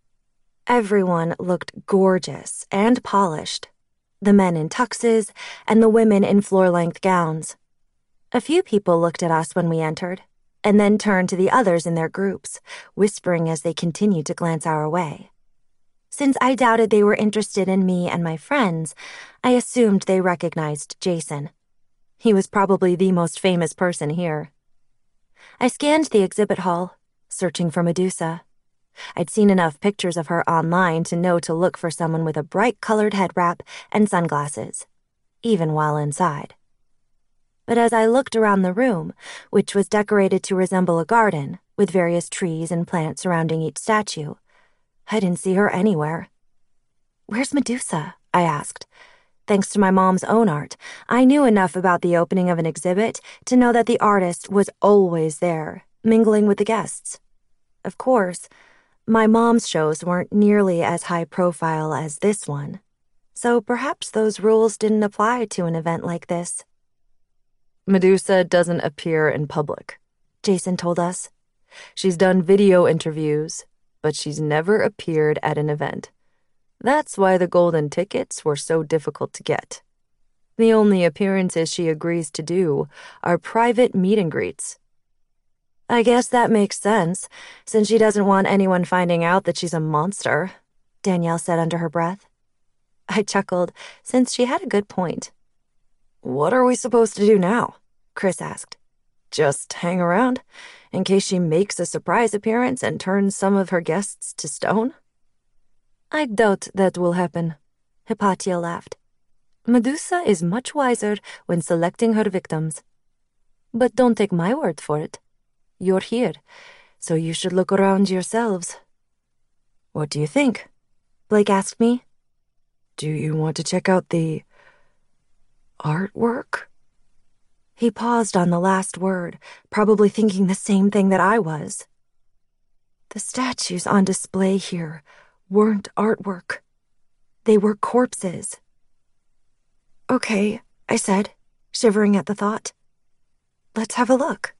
Everyone looked gorgeous and polished, the men in tuxes and the women in floor-length gowns. A few people looked at us when we entered, and then turned to the others in their groups, whispering as they continued to glance our way. Since I doubted they were interested in me and my friends, I assumed they recognized Jason. He was probably the most famous person here. I scanned the exhibit hall, searching for Medusa. I'd seen enough pictures of her online to know to look for someone with a bright-colored head wrap and sunglasses, even while inside. But as I looked around the room, which was decorated to resemble a garden, with various trees and plants surrounding each statue, I didn't see her anywhere. "Where's Medusa?" I asked. Thanks to my mom's own art, I knew enough about the opening of an exhibit to know that the artist was always there, mingling with the guests. Of course, my mom's shows weren't nearly as high profile as this one, so perhaps those rules didn't apply to an event like this. "Medusa doesn't appear in public," Jason told us. "She's done video interviews, but she's never appeared at an event. That's why the golden tickets were so difficult to get. The only appearances she agrees to do are private meet and greets." "I guess that makes sense, since she doesn't want anyone finding out that she's a monster," Danielle said under her breath. I chuckled, since she had a good point. "What are we supposed to do now?" Chris asked. "Just hang around, in case she makes a surprise appearance and turns some of her guests to stone?" "I doubt that will happen," Hypatia laughed. "Medusa is much wiser when selecting her victims. But don't take my word for it. You're here, so you should look around yourselves." "What do you think?" Blake asked me. "Do you want to check out the artwork?" He paused on the last word, probably thinking the same thing that I was. The statues on display here weren't artwork. They were corpses. "Okay," I said, shivering at the thought. "Let's have a look."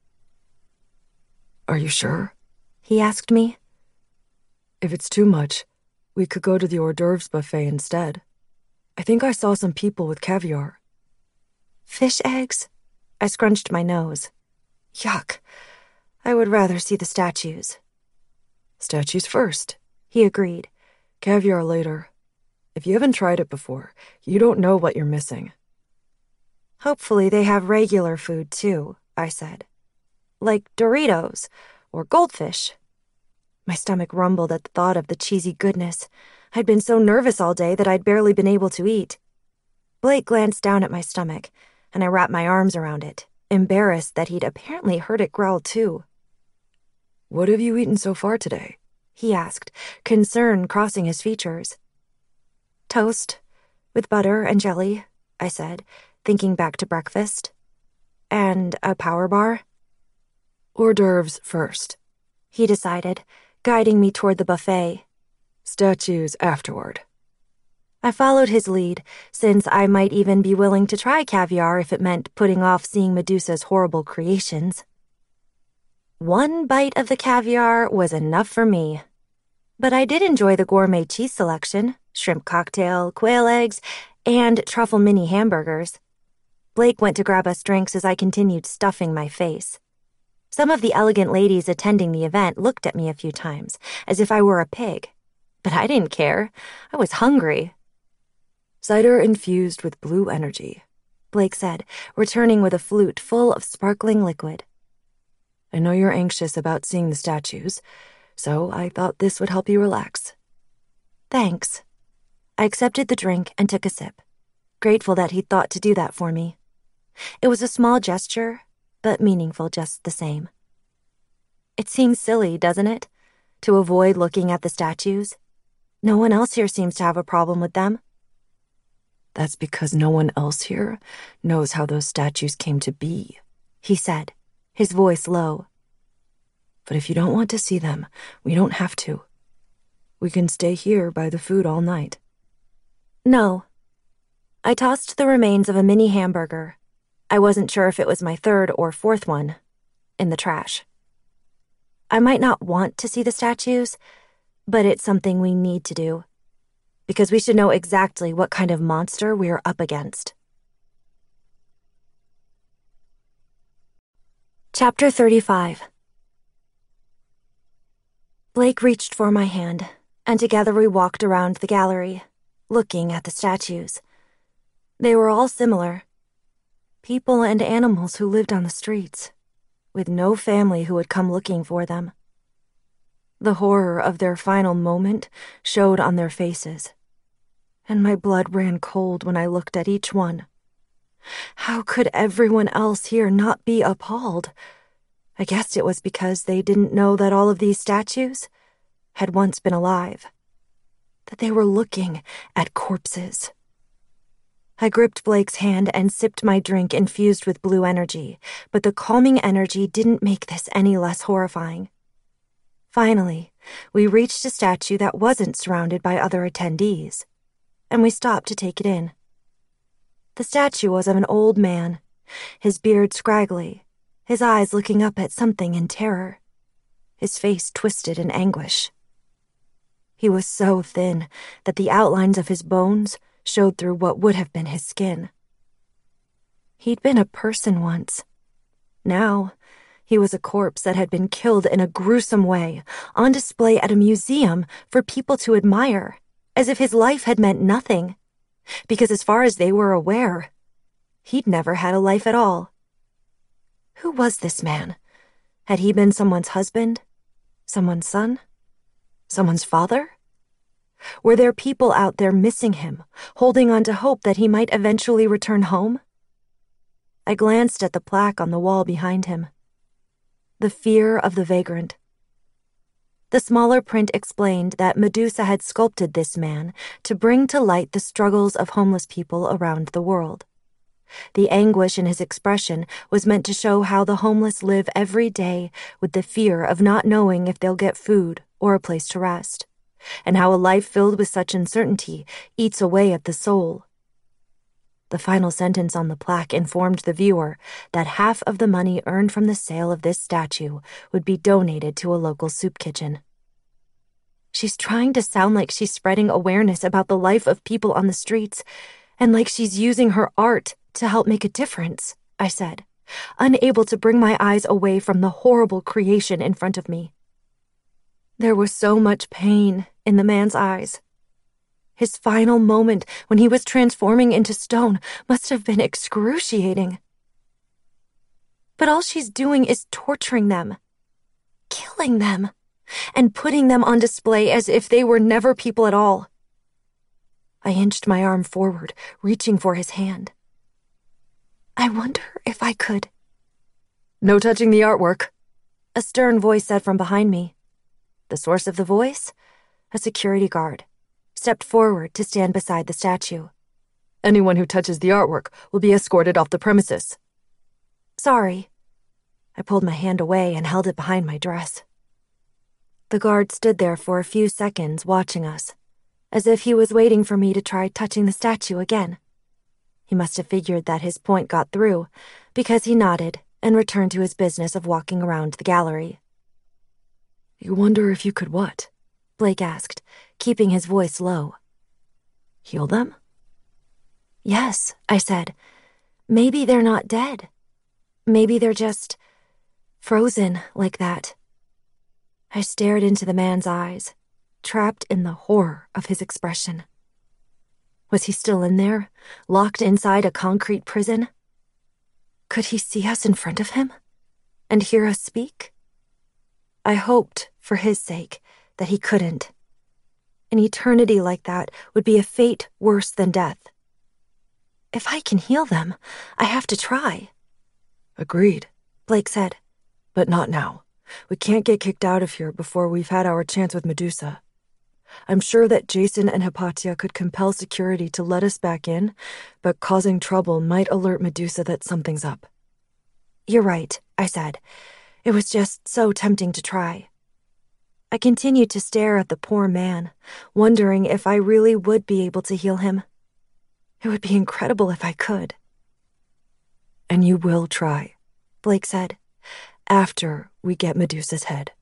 "Are you sure?" he asked me. "If it's too much, we could go to the hors d'oeuvres buffet instead. I think I saw some people with caviar." "Fish eggs?" I scrunched my nose. Yuck. I would rather see the statues. "Statues first," he agreed. "Caviar later." If you haven't tried it before, you don't know what you're missing. Hopefully they have regular food too, I said. Like Doritos or goldfish. My stomach rumbled at the thought of the cheesy goodness. I'd been so nervous all day that I'd barely been able to eat. Blake glanced down at my stomach, and I wrapped my arms around it, embarrassed that he'd apparently heard it growl too. "What have you eaten so far today?" he asked, concern crossing his features. "Toast, with butter and jelly," I said, thinking back to breakfast. "And a power bar." "Hors d'oeuvres first," he decided, guiding me toward the buffet. "Statues afterward." I followed his lead, since I might even be willing to try caviar if it meant putting off seeing Medusa's horrible creations. One bite of the caviar was enough for me. But I did enjoy the gourmet cheese selection, shrimp cocktail, quail eggs, and truffle mini hamburgers. Blake went to grab us drinks as I continued stuffing my face. Some of the elegant ladies attending the event looked at me a few times, as if I were a pig. But I didn't care. I was hungry. "Cider infused with blue energy," Blake said, returning with a flute full of sparkling liquid. "I know you're anxious about seeing the statues, so I thought this would help you relax." Thanks. I accepted the drink and took a sip, grateful that he'd thought to do that for me. It was a small gesture, but meaningful just the same. It seems silly, doesn't it, to avoid looking at the statues? No one else here seems to have a problem with them. "That's because no one else here knows how those statues came to be," he said, his voice low. "But if you don't want to see them, we don't have to. We can stay here by the food all night." No. I tossed the remains of a mini hamburger. I wasn't sure if it was my third or fourth one, in the trash. I might not want to see the statues, but it's something we need to do, because we should know exactly what kind of monster we're up against. Chapter thirty-five. Blake reached for my hand, and together we walked around the gallery, looking at the statues. They were all similar. People and animals who lived on the streets, with no family who would come looking for them. The horror of their final moment showed on their faces, and my blood ran cold when I looked at each one. How could everyone else here not be appalled? I guessed it was because they didn't know that all of these statues had once been alive, that they were looking at corpses. I gripped Blake's hand and sipped my drink infused with blue energy, but the calming energy didn't make this any less horrifying. Finally, we reached a statue that wasn't surrounded by other attendees, and we stopped to take it in. The statue was of an old man, his beard scraggly, his eyes looking up at something in terror, his face twisted in anguish. He was so thin that the outlines of his bones showed through what would have been his skin. He'd been a person once. Now, he was a corpse that had been killed in a gruesome way, on display at a museum for people to admire, as if his life had meant nothing. Because as far as they were aware, he'd never had a life at all. Who was this man? Had he been someone's husband? Someone's son? Someone's father? Were there people out there missing him, holding on to hope that he might eventually return home? I glanced at the plaque on the wall behind him. The fear of the vagrant. The smaller print explained that Medusa had sculpted this man to bring to light the struggles of homeless people around the world. The anguish in his expression was meant to show how the homeless live every day with the fear of not knowing if they'll get food or a place to rest, and how a life filled with such uncertainty eats away at the soul. The final sentence on the plaque informed the viewer that half of the money earned from the sale of this statue would be donated to a local soup kitchen. She's trying to sound like she's spreading awareness about the life of people on the streets, and like she's using her art to help make a difference, I said, unable to bring my eyes away from the horrible creation in front of me. There was so much pain in the man's eyes. His final moment when he was transforming into stone must have been excruciating. But all she's doing is torturing them, killing them, and putting them on display as if they were never people at all. I inched my arm forward, reaching for his hand. I wonder if I could. No touching the artwork, a stern voice said from behind me. The source of the voice? A security guard, stepped forward to stand beside the statue. Anyone who touches the artwork will be escorted off the premises. Sorry. I pulled my hand away and held it behind my dress. The guard stood there for a few seconds watching us, as if he was waiting for me to try touching the statue again. He must have figured that his point got through, because he nodded and returned to his business of walking around the gallery. You wonder if you could what? Blake asked, keeping his voice low. Heal them? Yes, I said. Maybe they're not dead. Maybe they're just frozen like that. I stared into the man's eyes, trapped in the horror of his expression. Was he still in there, locked inside a concrete prison? Could he see us in front of him and hear us speak? I hoped, for his sake, that he couldn't. An eternity like that would be a fate worse than death. If I can heal them, I have to try. Agreed, Blake said. But not now. We can't get kicked out of here before we've had our chance with Medusa. I'm sure that Jason and Hypatia could compel security to let us back in, but causing trouble might alert Medusa that something's up. You're right, I said. It was just so tempting to try. I continued to stare at the poor man, wondering if I really would be able to heal him. It would be incredible if I could. And you will try, Blake said. After we get Medusa's head.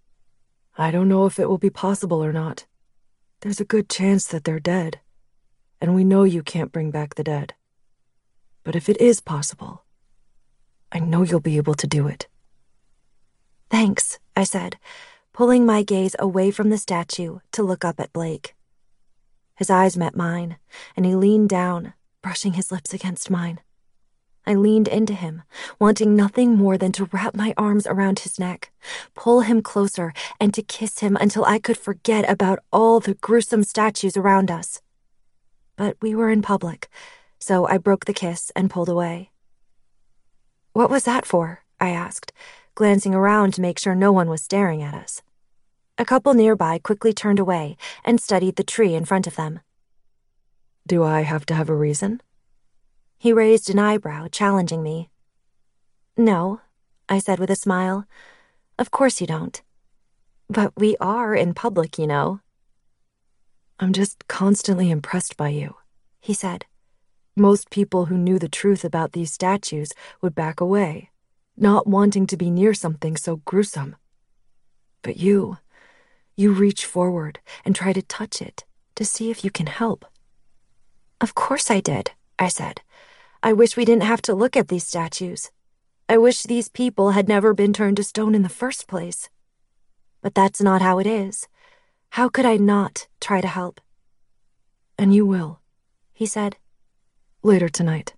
I don't know if it will be possible or not. There's a good chance that they're dead, and we know you can't bring back the dead. But if it is possible, I know you'll be able to do it. Thanks, I said, pulling my gaze away from the statue to look up at Blake. His eyes met mine, and he leaned down, brushing his lips against mine. I leaned into him, wanting nothing more than to wrap my arms around his neck, pull him closer, and to kiss him until I could forget about all the gruesome statues around us. But we were in public, so I broke the kiss and pulled away. What was that for? I asked, glancing around to make sure no one was staring at us. A couple nearby quickly turned away and studied the tree in front of them. Do I have to have a reason? He raised an eyebrow, challenging me. No, I said with a smile. Of course you don't. But we are in public, you know. I'm just constantly impressed by you, he said. Most people who knew the truth about these statues would back away, not wanting to be near something so gruesome. But you, you reach forward and try to touch it to see if you can help. Of course I did, I said. I wish we didn't have to look at these statues. I wish these people had never been turned to stone in the first place. But that's not how it is. How could I not try to help? And you will, he said. Later tonight.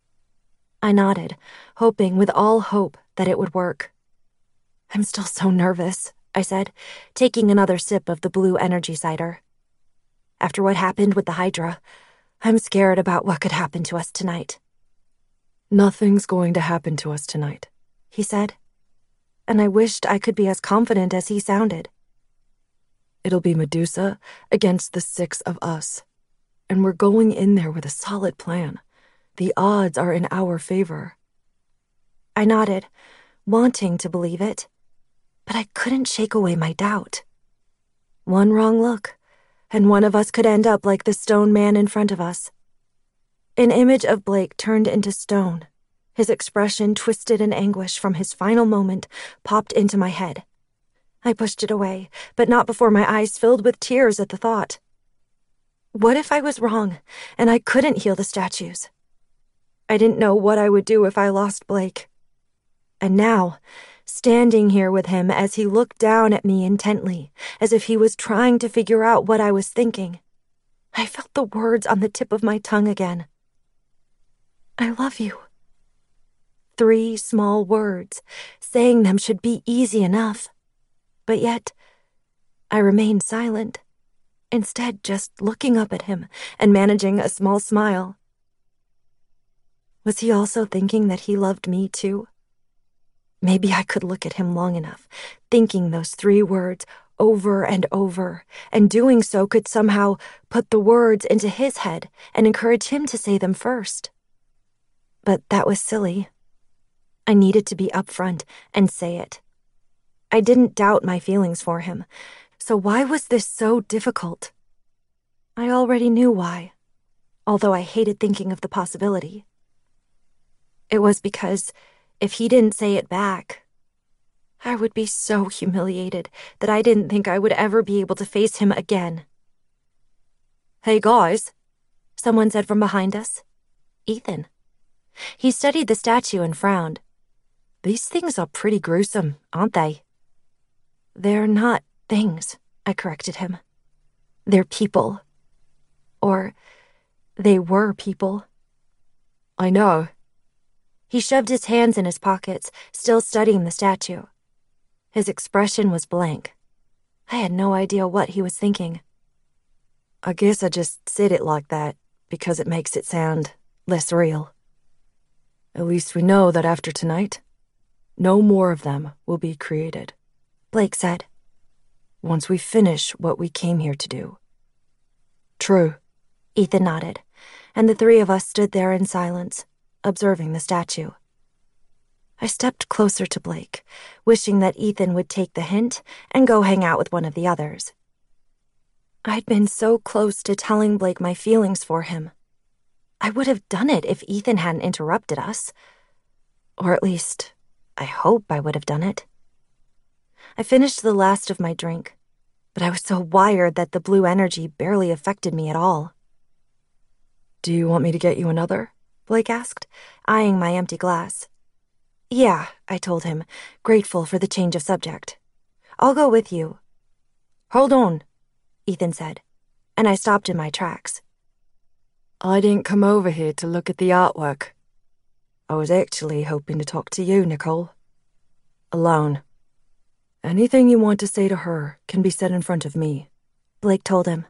I nodded, hoping with all hope that it would work. I'm still so nervous, I said, taking another sip of the blue energy cider. After what happened with the Hydra, I'm scared about what could happen to us tonight. Nothing's going to happen to us tonight, he said, and I wished I could be as confident as he sounded. It'll be Medusa against the six of us, and we're going in there with a solid plan. The odds are in our favor. I nodded, wanting to believe it, but I couldn't shake away my doubt. One wrong look, and one of us could end up like the stone man in front of us. An image of Blake turned into stone. His expression, twisted in anguish from his final moment, popped into my head. I pushed it away, but not before my eyes filled with tears at the thought. What if I was wrong, and I couldn't heal the statues? I didn't know what I would do if I lost Blake. And now, standing here with him as he looked down at me intently, as if he was trying to figure out what I was thinking, I felt the words on the tip of my tongue again. I love you. Three small words. Saying them should be easy enough. But yet, I remained silent, instead just looking up at him and managing a small smile. Was he also thinking that he loved me too? Maybe I could look at him long enough, thinking those three words over and over, and doing so could somehow put the words into his head and encourage him to say them first. But that was silly. I needed to be upfront and say it. I didn't doubt my feelings for him, so why was this so difficult? I already knew why, although I hated thinking of the possibility. It was because if he didn't say it back, I would be so humiliated that I didn't think I would ever be able to face him again. "Hey, guys," someone said from behind us. Ethan. He studied the statue and frowned. "These things are pretty gruesome, aren't they?" "They're not things," I corrected him. "They're people. Or, they were people." "I know." He shoved his hands in his pockets, still studying the statue. His expression was blank. I had no idea what he was thinking. "I guess I just said it like that because it makes it sound less real. At least we know that after tonight, no more of them will be created," Blake said. "Once we finish what we came here to do." "True," Ethan nodded, and the three of us stood there in silence, observing the statue. I stepped closer to Blake, wishing that Ethan would take the hint and go hang out with one of the others. I'd been so close to telling Blake my feelings for him. I would have done it if Ethan hadn't interrupted us. Or at least, I hope I would have done it. I finished the last of my drink, but I was so wired that the blue energy barely affected me at all. "Do you want me to get you another?" Blake asked, eyeing my empty glass. "Yeah," I told him, grateful for the change of subject. "I'll go with you." "Hold on," Ethan said, and I stopped in my tracks. "I didn't come over here to look at the artwork. I was actually hoping to talk to you, Nicole. Alone. Anything you want to say to her can be said in front of me," Blake told him.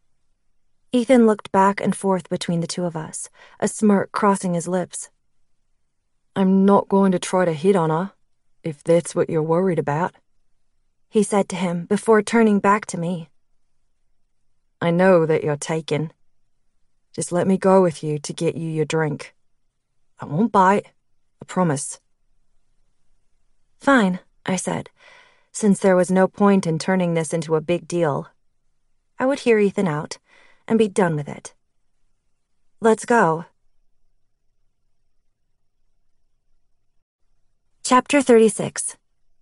Ethan looked back and forth between the two of us, a smirk crossing his lips. "I'm not going to try to hit on her, if that's what you're worried about," he said to him before turning back to me. "I know that you're taken. Just let me go with you to get you your drink. I won't bite, I promise." "Fine," I said, since there was no point in turning this into a big deal. I would hear Ethan out and be done with it. "Let's go." Chapter thirty-six.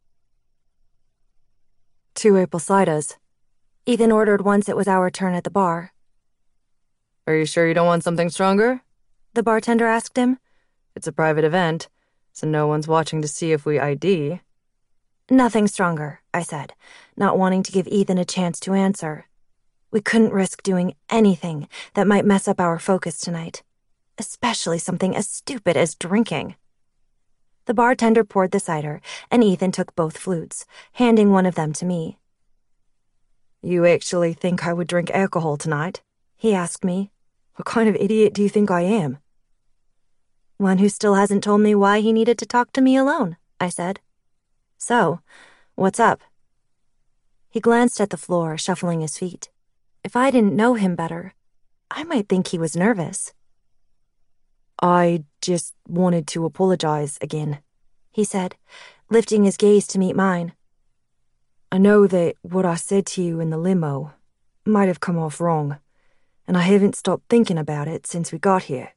Two apple ciders. Ethan ordered once it was our turn at the bar. "Are you sure you don't want something stronger?" the bartender asked him. "It's a private event, so no one's watching to see if we I D. "Nothing stronger," I said, not wanting to give Ethan a chance to answer. We couldn't risk doing anything that might mess up our focus tonight, especially something as stupid as drinking. The bartender poured the cider, and Ethan took both flutes, handing one of them to me. "You actually think I would drink alcohol tonight?" he asked me. "What kind of idiot do you think I am?" "One who still hasn't told me why he needed to talk to me alone," I said. "So, what's up?" He glanced at the floor, shuffling his feet. If I didn't know him better, I might think he was nervous. "I just wanted to apologize again," he said, lifting his gaze to meet mine. "I know that what I said to you in the limo might have come off wrong, and I haven't stopped thinking about it since we got here."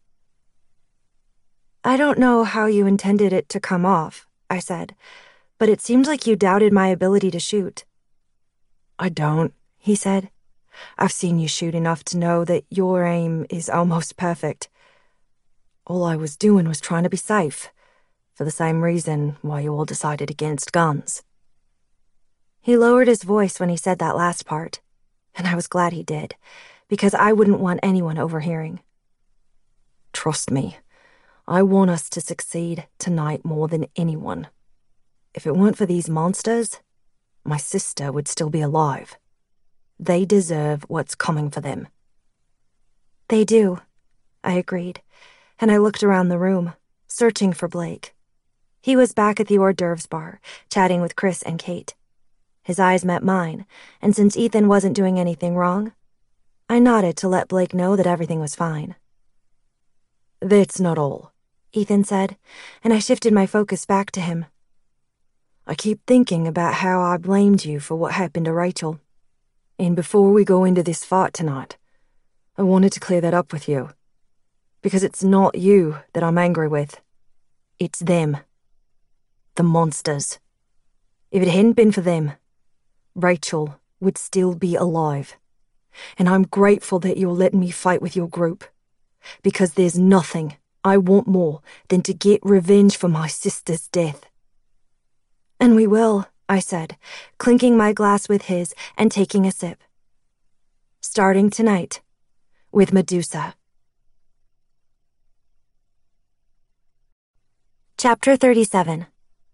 "I don't know how you intended it to come off," I said, "but it seemed like you doubted my ability to shoot." "I don't," he said. "I've seen you shoot enough to know that your aim is almost perfect. All I was doing was trying to be safe, for the same reason why you all decided against guns." He lowered his voice when he said that last part, and I was glad he did, because I wouldn't want anyone overhearing. Trust me, I want us to succeed tonight more than anyone. If it weren't for these monsters, my sister would still be alive. They deserve what's coming for them. They do, I agreed, and I looked around the room, searching for Blake. He was back at the hors d'oeuvres bar, chatting with Chris and Kate. His eyes met mine, and since Ethan wasn't doing anything wrong, I nodded to let Blake know that everything was fine. That's not all, Ethan said, and I shifted my focus back to him. I keep thinking about how I blamed you for what happened to Rachel. And before we go into this fight tonight, I wanted to clear that up with you. Because it's not you that I'm angry with. It's them. The monsters. If it hadn't been for them, Rachel would still be alive. And I'm grateful that you're letting me fight with your group. Because there's nothing I want more than to get revenge for my sister's death. And we will, I said, clinking my glass with his and taking a sip. Starting tonight, with Medusa. Chapter thirty-seven.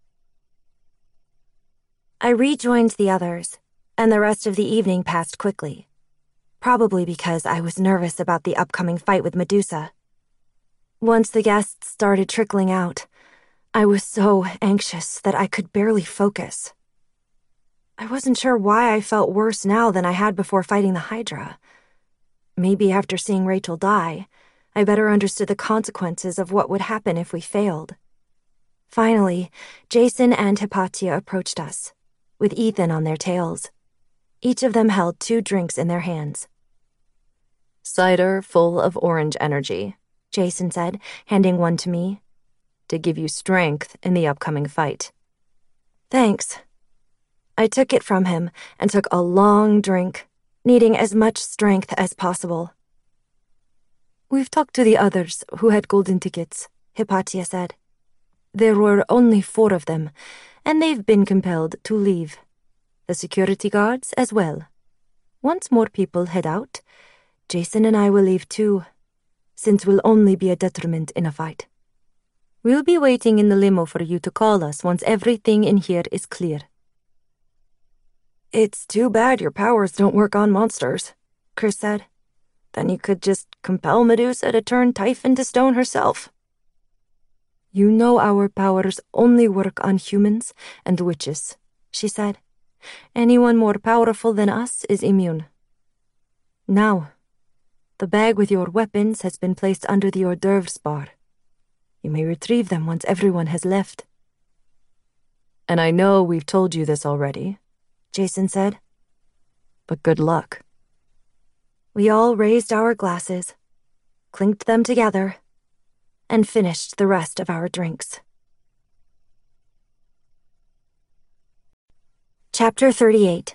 I rejoined the others, and the rest of the evening passed quickly. Probably because I was nervous about the upcoming fight with Medusa. Once the guests started trickling out, I was so anxious that I could barely focus. I wasn't sure why I felt worse now than I had before fighting the Hydra. Maybe after seeing Rachel die, I better understood the consequences of what would happen if we failed. Finally, Jason and Hypatia approached us, with Ethan on their tails. Each of them held two drinks in their hands. Cider full of orange energy, Jason said, handing one to me. To give you strength in the upcoming fight. Thanks. I took it from him and took a long drink, needing as much strength as possible. We've talked to the others who had golden tickets, Hypatia said. There were only four of them, and they've been compelled to leave. The security guards as well. Once more people head out, Jason and I will leave too, since we'll only be a detriment in a fight. We'll be waiting in the limo for you to call us once everything in here is clear. It's too bad your powers don't work on monsters, Chris said. Then you could just compel Medusa to turn Typhon to stone herself. You know our powers only work on humans and witches, she said. Anyone more powerful than us is immune. Now, the bag with your weapons has been placed under the hors d'oeuvres bar. You may retrieve them once everyone has left. And I know we've told you this already, Jason said. But good luck. We all raised our glasses, clinked them together, and finished the rest of our drinks. Chapter thirty-eight.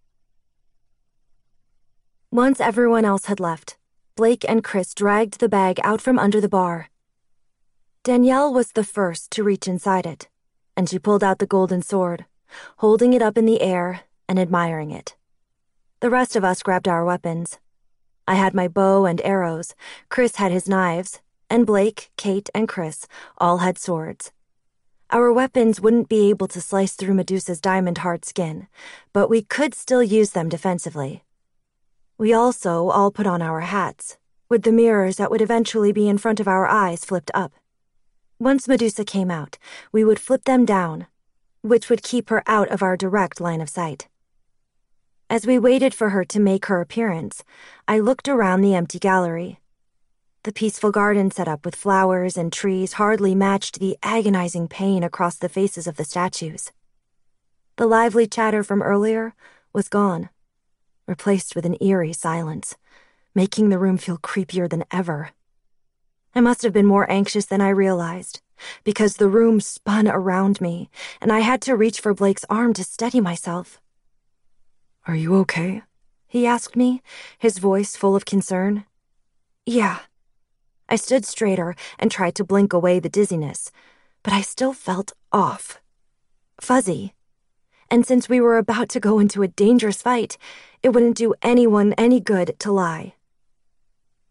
Once everyone else had left, Blake and Chris dragged the bag out from under the bar. Danielle was the first to reach inside it, and she pulled out the golden sword, holding it up in the air and admiring it. The rest of us grabbed our weapons. I had my bow and arrows, Chris had his knives, and Blake, Kate, and Chris all had swords. Our weapons wouldn't be able to slice through Medusa's diamond-hard skin, but we could still use them defensively. We also all put on our hats, with the mirrors that would eventually be in front of our eyes flipped up. Once Medusa came out, we would flip them down, which would keep her out of our direct line of sight. As we waited for her to make her appearance, I looked around the empty gallery. The peaceful garden set up with flowers and trees hardly matched the agonizing pain across the faces of the statues. The lively chatter from earlier was gone, replaced with an eerie silence, making the room feel creepier than ever. I must have been more anxious than I realized, because the room spun around me, and I had to reach for Blake's arm to steady myself. Are you okay? He asked me, his voice full of concern. Yeah. I stood straighter and tried to blink away the dizziness, but I still felt off. Fuzzy. And since we were about to go into a dangerous fight, it wouldn't do anyone any good to lie.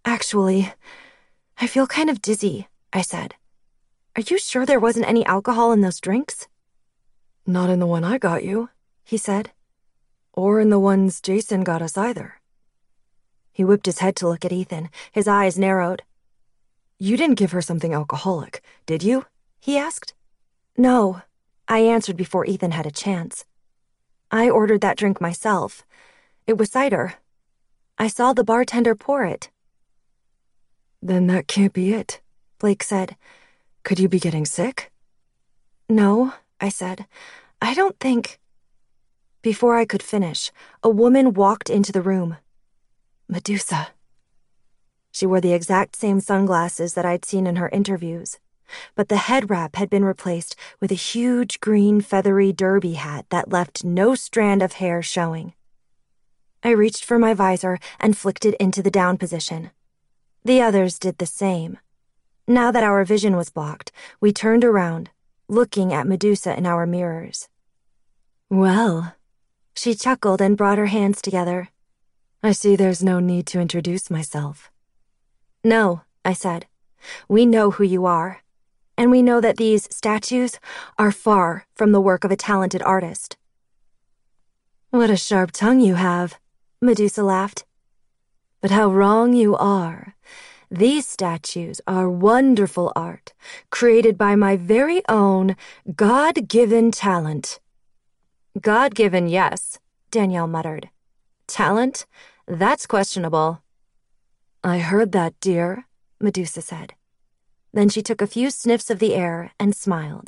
Actually, I feel kind of dizzy, I said. Are you sure there wasn't any alcohol in those drinks? Not in the one I got you, he said. Or in the ones Jason got us either. He whipped his head to look at Ethan, his eyes narrowed. You didn't give her something alcoholic, did you? He asked. No, I answered before Ethan had a chance. I ordered that drink myself. It was cider. I saw the bartender pour it. Then that can't be it, Blake said. Could you be getting sick? No, I said. I don't think... Before I could finish, a woman walked into the room. Medusa. She wore the exact same sunglasses that I'd seen in her interviews, but the head wrap had been replaced with a huge green feathery derby hat that left no strand of hair showing. I reached for my visor and flicked it into the down position. The others did the same. Now that our vision was blocked, we turned around, looking at Medusa in our mirrors. Well, she chuckled and brought her hands together. I see there's no need to introduce myself. No, I said. We know who you are, and we know that these statues are far from the work of a talented artist. What a sharp tongue you have, Medusa laughed. But how wrong you are. These statues are wonderful art, created by my very own God-given talent. God-given, yes, Danielle muttered. Talent? That's questionable. I heard that, dear, Medusa said. Then she took a few sniffs of the air and smiled.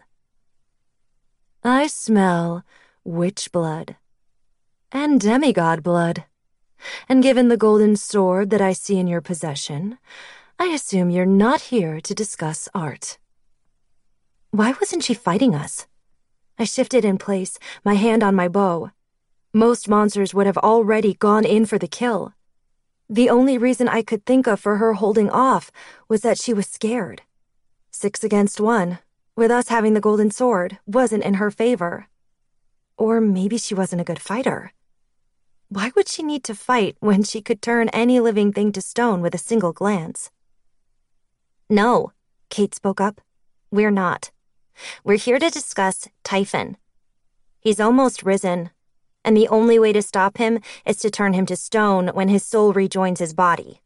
I smell witch blood. And demigod blood. And given the golden sword that I see in your possession, I assume you're not here to discuss art. Why wasn't she fighting us? I shifted in place, my hand on my bow. Most monsters would have already gone in for the kill. The only reason I could think of for her holding off was that she was scared. Six against one, with us having the golden sword, wasn't in her favor. Or maybe she wasn't a good fighter. Why would she need to fight when she could turn any living thing to stone with a single glance? No, Kate spoke up. We're not. We're here to discuss Typhon. He's almost risen, and the only way to stop him is to turn him to stone when his soul rejoins his body.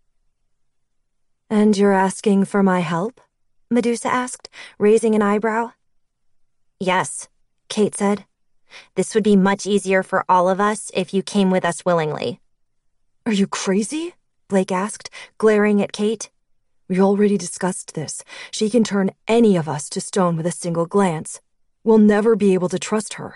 And you're asking for my help? Medusa asked, raising an eyebrow. Yes, Kate said. This would be much easier for all of us if you came with us willingly. Are you crazy? Blake asked, glaring at Kate. We already discussed this. She can turn any of us to stone with a single glance. We'll never be able to trust her.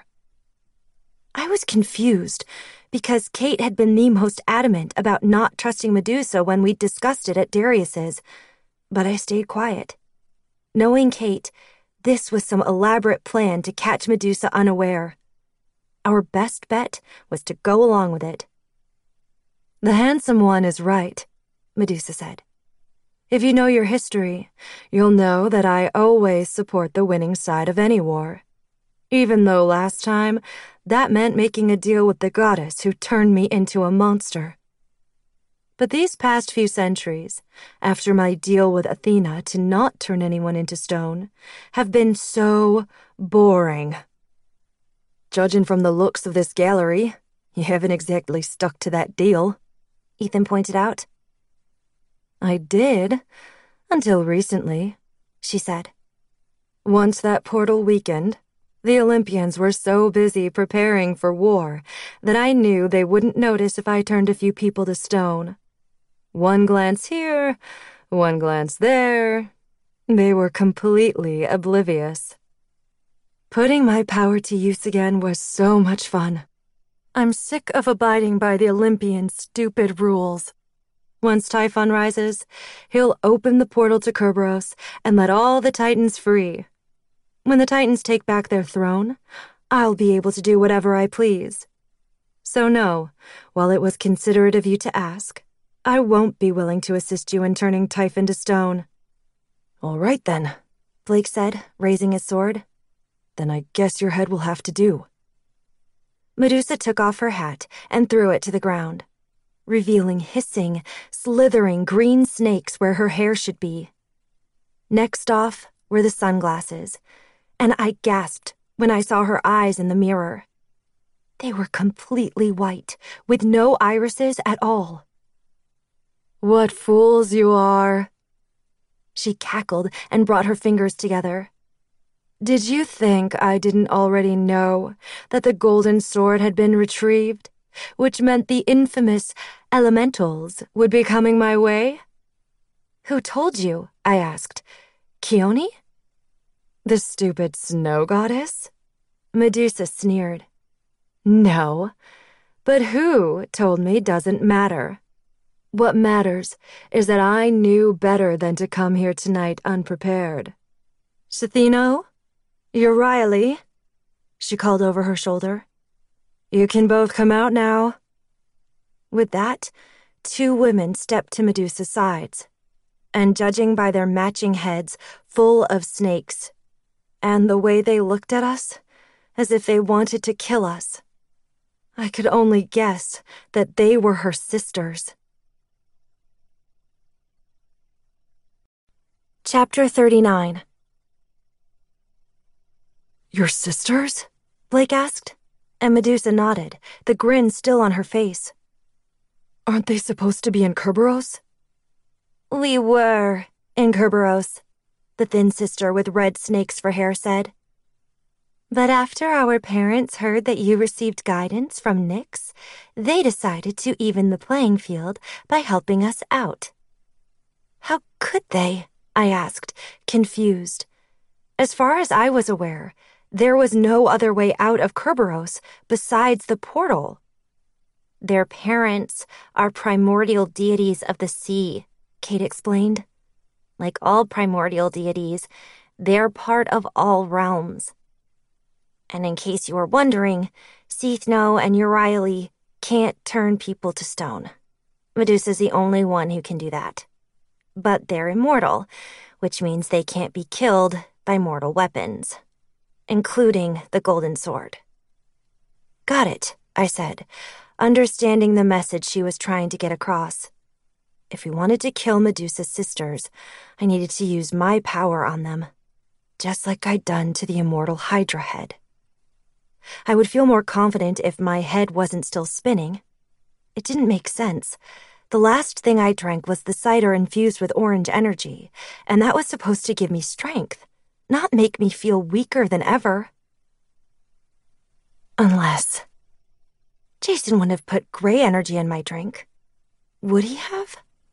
I was confused, because Kate had been the most adamant about not trusting Medusa when we'd discussed it at Darius's, but I stayed quiet. Knowing Kate, this was some elaborate plan to catch Medusa unaware. Our best bet was to go along with it. The handsome one is right, Medusa said. If you know your history, you'll know that I always support the winning side of any war. Even though last time, that meant making a deal with the goddess who turned me into a monster. But these past few centuries, after my deal with Athena to not turn anyone into stone, have been so boring. Judging from the looks of this gallery, you haven't exactly stuck to that deal, Ethan pointed out. I did, until recently, she said. Once that portal weakened, the Olympians were so busy preparing for war that I knew they wouldn't notice if I turned a few people to stone. One glance here, one glance there. They were completely oblivious. Putting my power to use again was so much fun. I'm sick of abiding by the Olympians' stupid rules. Once Typhon rises, he'll open the portal to Kerberos and let all the Titans free. When the Titans take back their throne, I'll be able to do whatever I please. So no, while it was considerate of you to ask, I won't be willing to assist you in turning Typhon to stone. All right then, Blake said, raising his sword. Then I guess your head will have to do. Medusa took off her hat and threw it to the ground. revealing hissing, slithering green snakes where her hair should be. Next off were the sunglasses, and I gasped when I saw her eyes in the mirror. They were completely white, with no irises at all. "What fools you are," she cackled and brought her fingers together. "Did you think I didn't already know that the golden sword had been retrieved, which meant the infamous elementals would be coming my way?" "Who told you?" I asked. "Keone?" "The stupid snow goddess?" Medusa sneered. "No, but who told me doesn't matter. What matters is that I knew better than to come here tonight unprepared." "S'theno? Euryale?" she called over her shoulder. "You can both come out now." With that, two women stepped to Medusa's sides, and judging by their matching heads full of snakes, and the way they looked at us, as if they wanted to kill us, I could only guess that they were her sisters. Chapter thirty-nine. "Your sisters?" Blake asked, and Medusa nodded, the grin still on her face. "Aren't they supposed to be in Kerberos?" "We were in Kerberos," the thin sister with red snakes for hair said. "But after our parents heard that you received guidance from Nyx, they decided to even the playing field by helping us out." "How could they?" I asked, confused. As far as I was aware, there was no other way out of Kerberos besides the portal. "Their parents are primordial deities of the sea," Kate explained. "Like all primordial deities, they're part of all realms. And in case you were wondering, S'theno and Euryale can't turn people to stone. Medusa's the only one who can do that. But they're immortal, which means they can't be killed by mortal weapons, including the golden sword." "Got it," I said, understanding the message she was trying to get across. If we wanted to kill Medusa's sisters, I needed to use my power on them, just like I'd done to the immortal Hydra head. I would feel more confident if my head wasn't still spinning. It didn't make sense. The last thing I drank was the cider infused with orange energy, and that was supposed to give me strength, not make me feel weaker than ever. Unless Jason wouldn't have put gray energy in my drink. Would he have?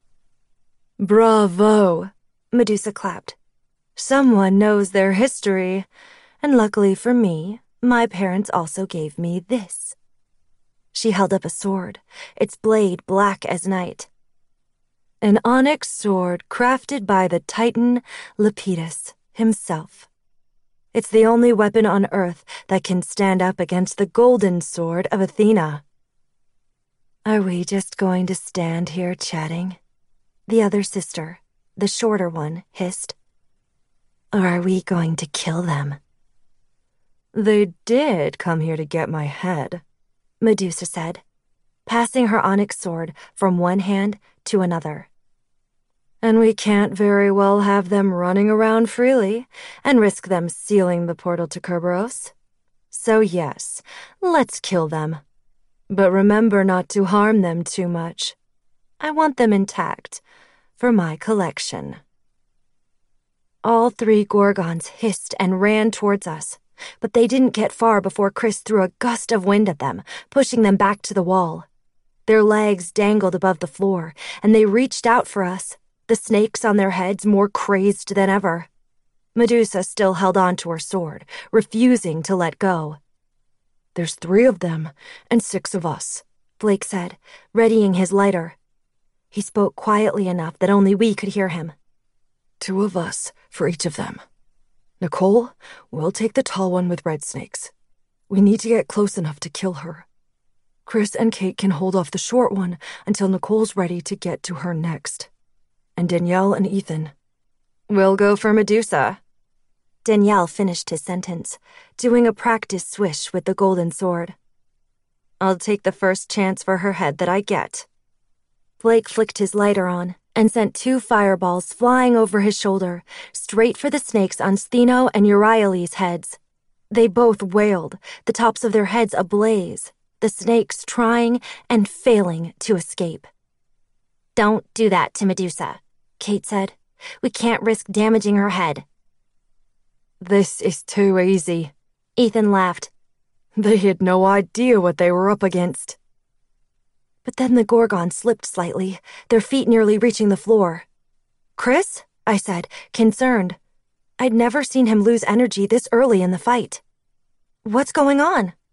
"Bravo," Medusa clapped. "Someone knows their history, and luckily for me, my parents also gave me this." She held up a sword, its blade black as night. "An onyx sword crafted by the Titan Lepidus himself. It's the only weapon on Earth that can stand up against the golden sword of Athena." "Are we just going to stand here chatting?" the other sister, the shorter one, hissed. "Or are we going to kill them?" "They did come here to get my head," Medusa said, passing her onyx sword from one hand to another. "And we can't very well have them running around freely and risk them sealing the portal to Kerberos. So yes, let's kill them. But remember not to harm them too much. I want them intact for my collection." All three Gorgons hissed and ran towards us, but they didn't get far before Chris threw a gust of wind at them, pushing them back to the wall. Their legs dangled above the floor, and they reached out for us, the snakes on their heads more crazed than ever. Medusa still held on to her sword, refusing to let go. "There's three of them, and six of us," Blake said, readying his lighter. He spoke quietly enough that only we could hear him. "Two of us for each of them. Nicole, we'll take the tall one with red snakes. We need to get close enough to kill her. Chris and Kate can hold off the short one until Nicole's ready to get to her next. And Danielle and Ethan." "We'll go for Medusa." Danielle finished his sentence, doing a practice swish with the golden sword. "I'll take the first chance for her head that I get," Blake flicked his lighter on and sent two fireballs flying over his shoulder, straight for the snakes on Stheno and Euryale's heads. They both wailed, the tops of their heads ablaze, the snakes trying and failing to escape. "Don't do that to Medusa," Kate said. "We can't risk damaging her head." "This is too easy," Ethan laughed. "They had no idea what they were up against." But then the Gorgon slipped slightly, their feet nearly reaching the floor. "Chris?" I said, concerned. I'd never seen him lose energy this early in the fight. "What's going on?"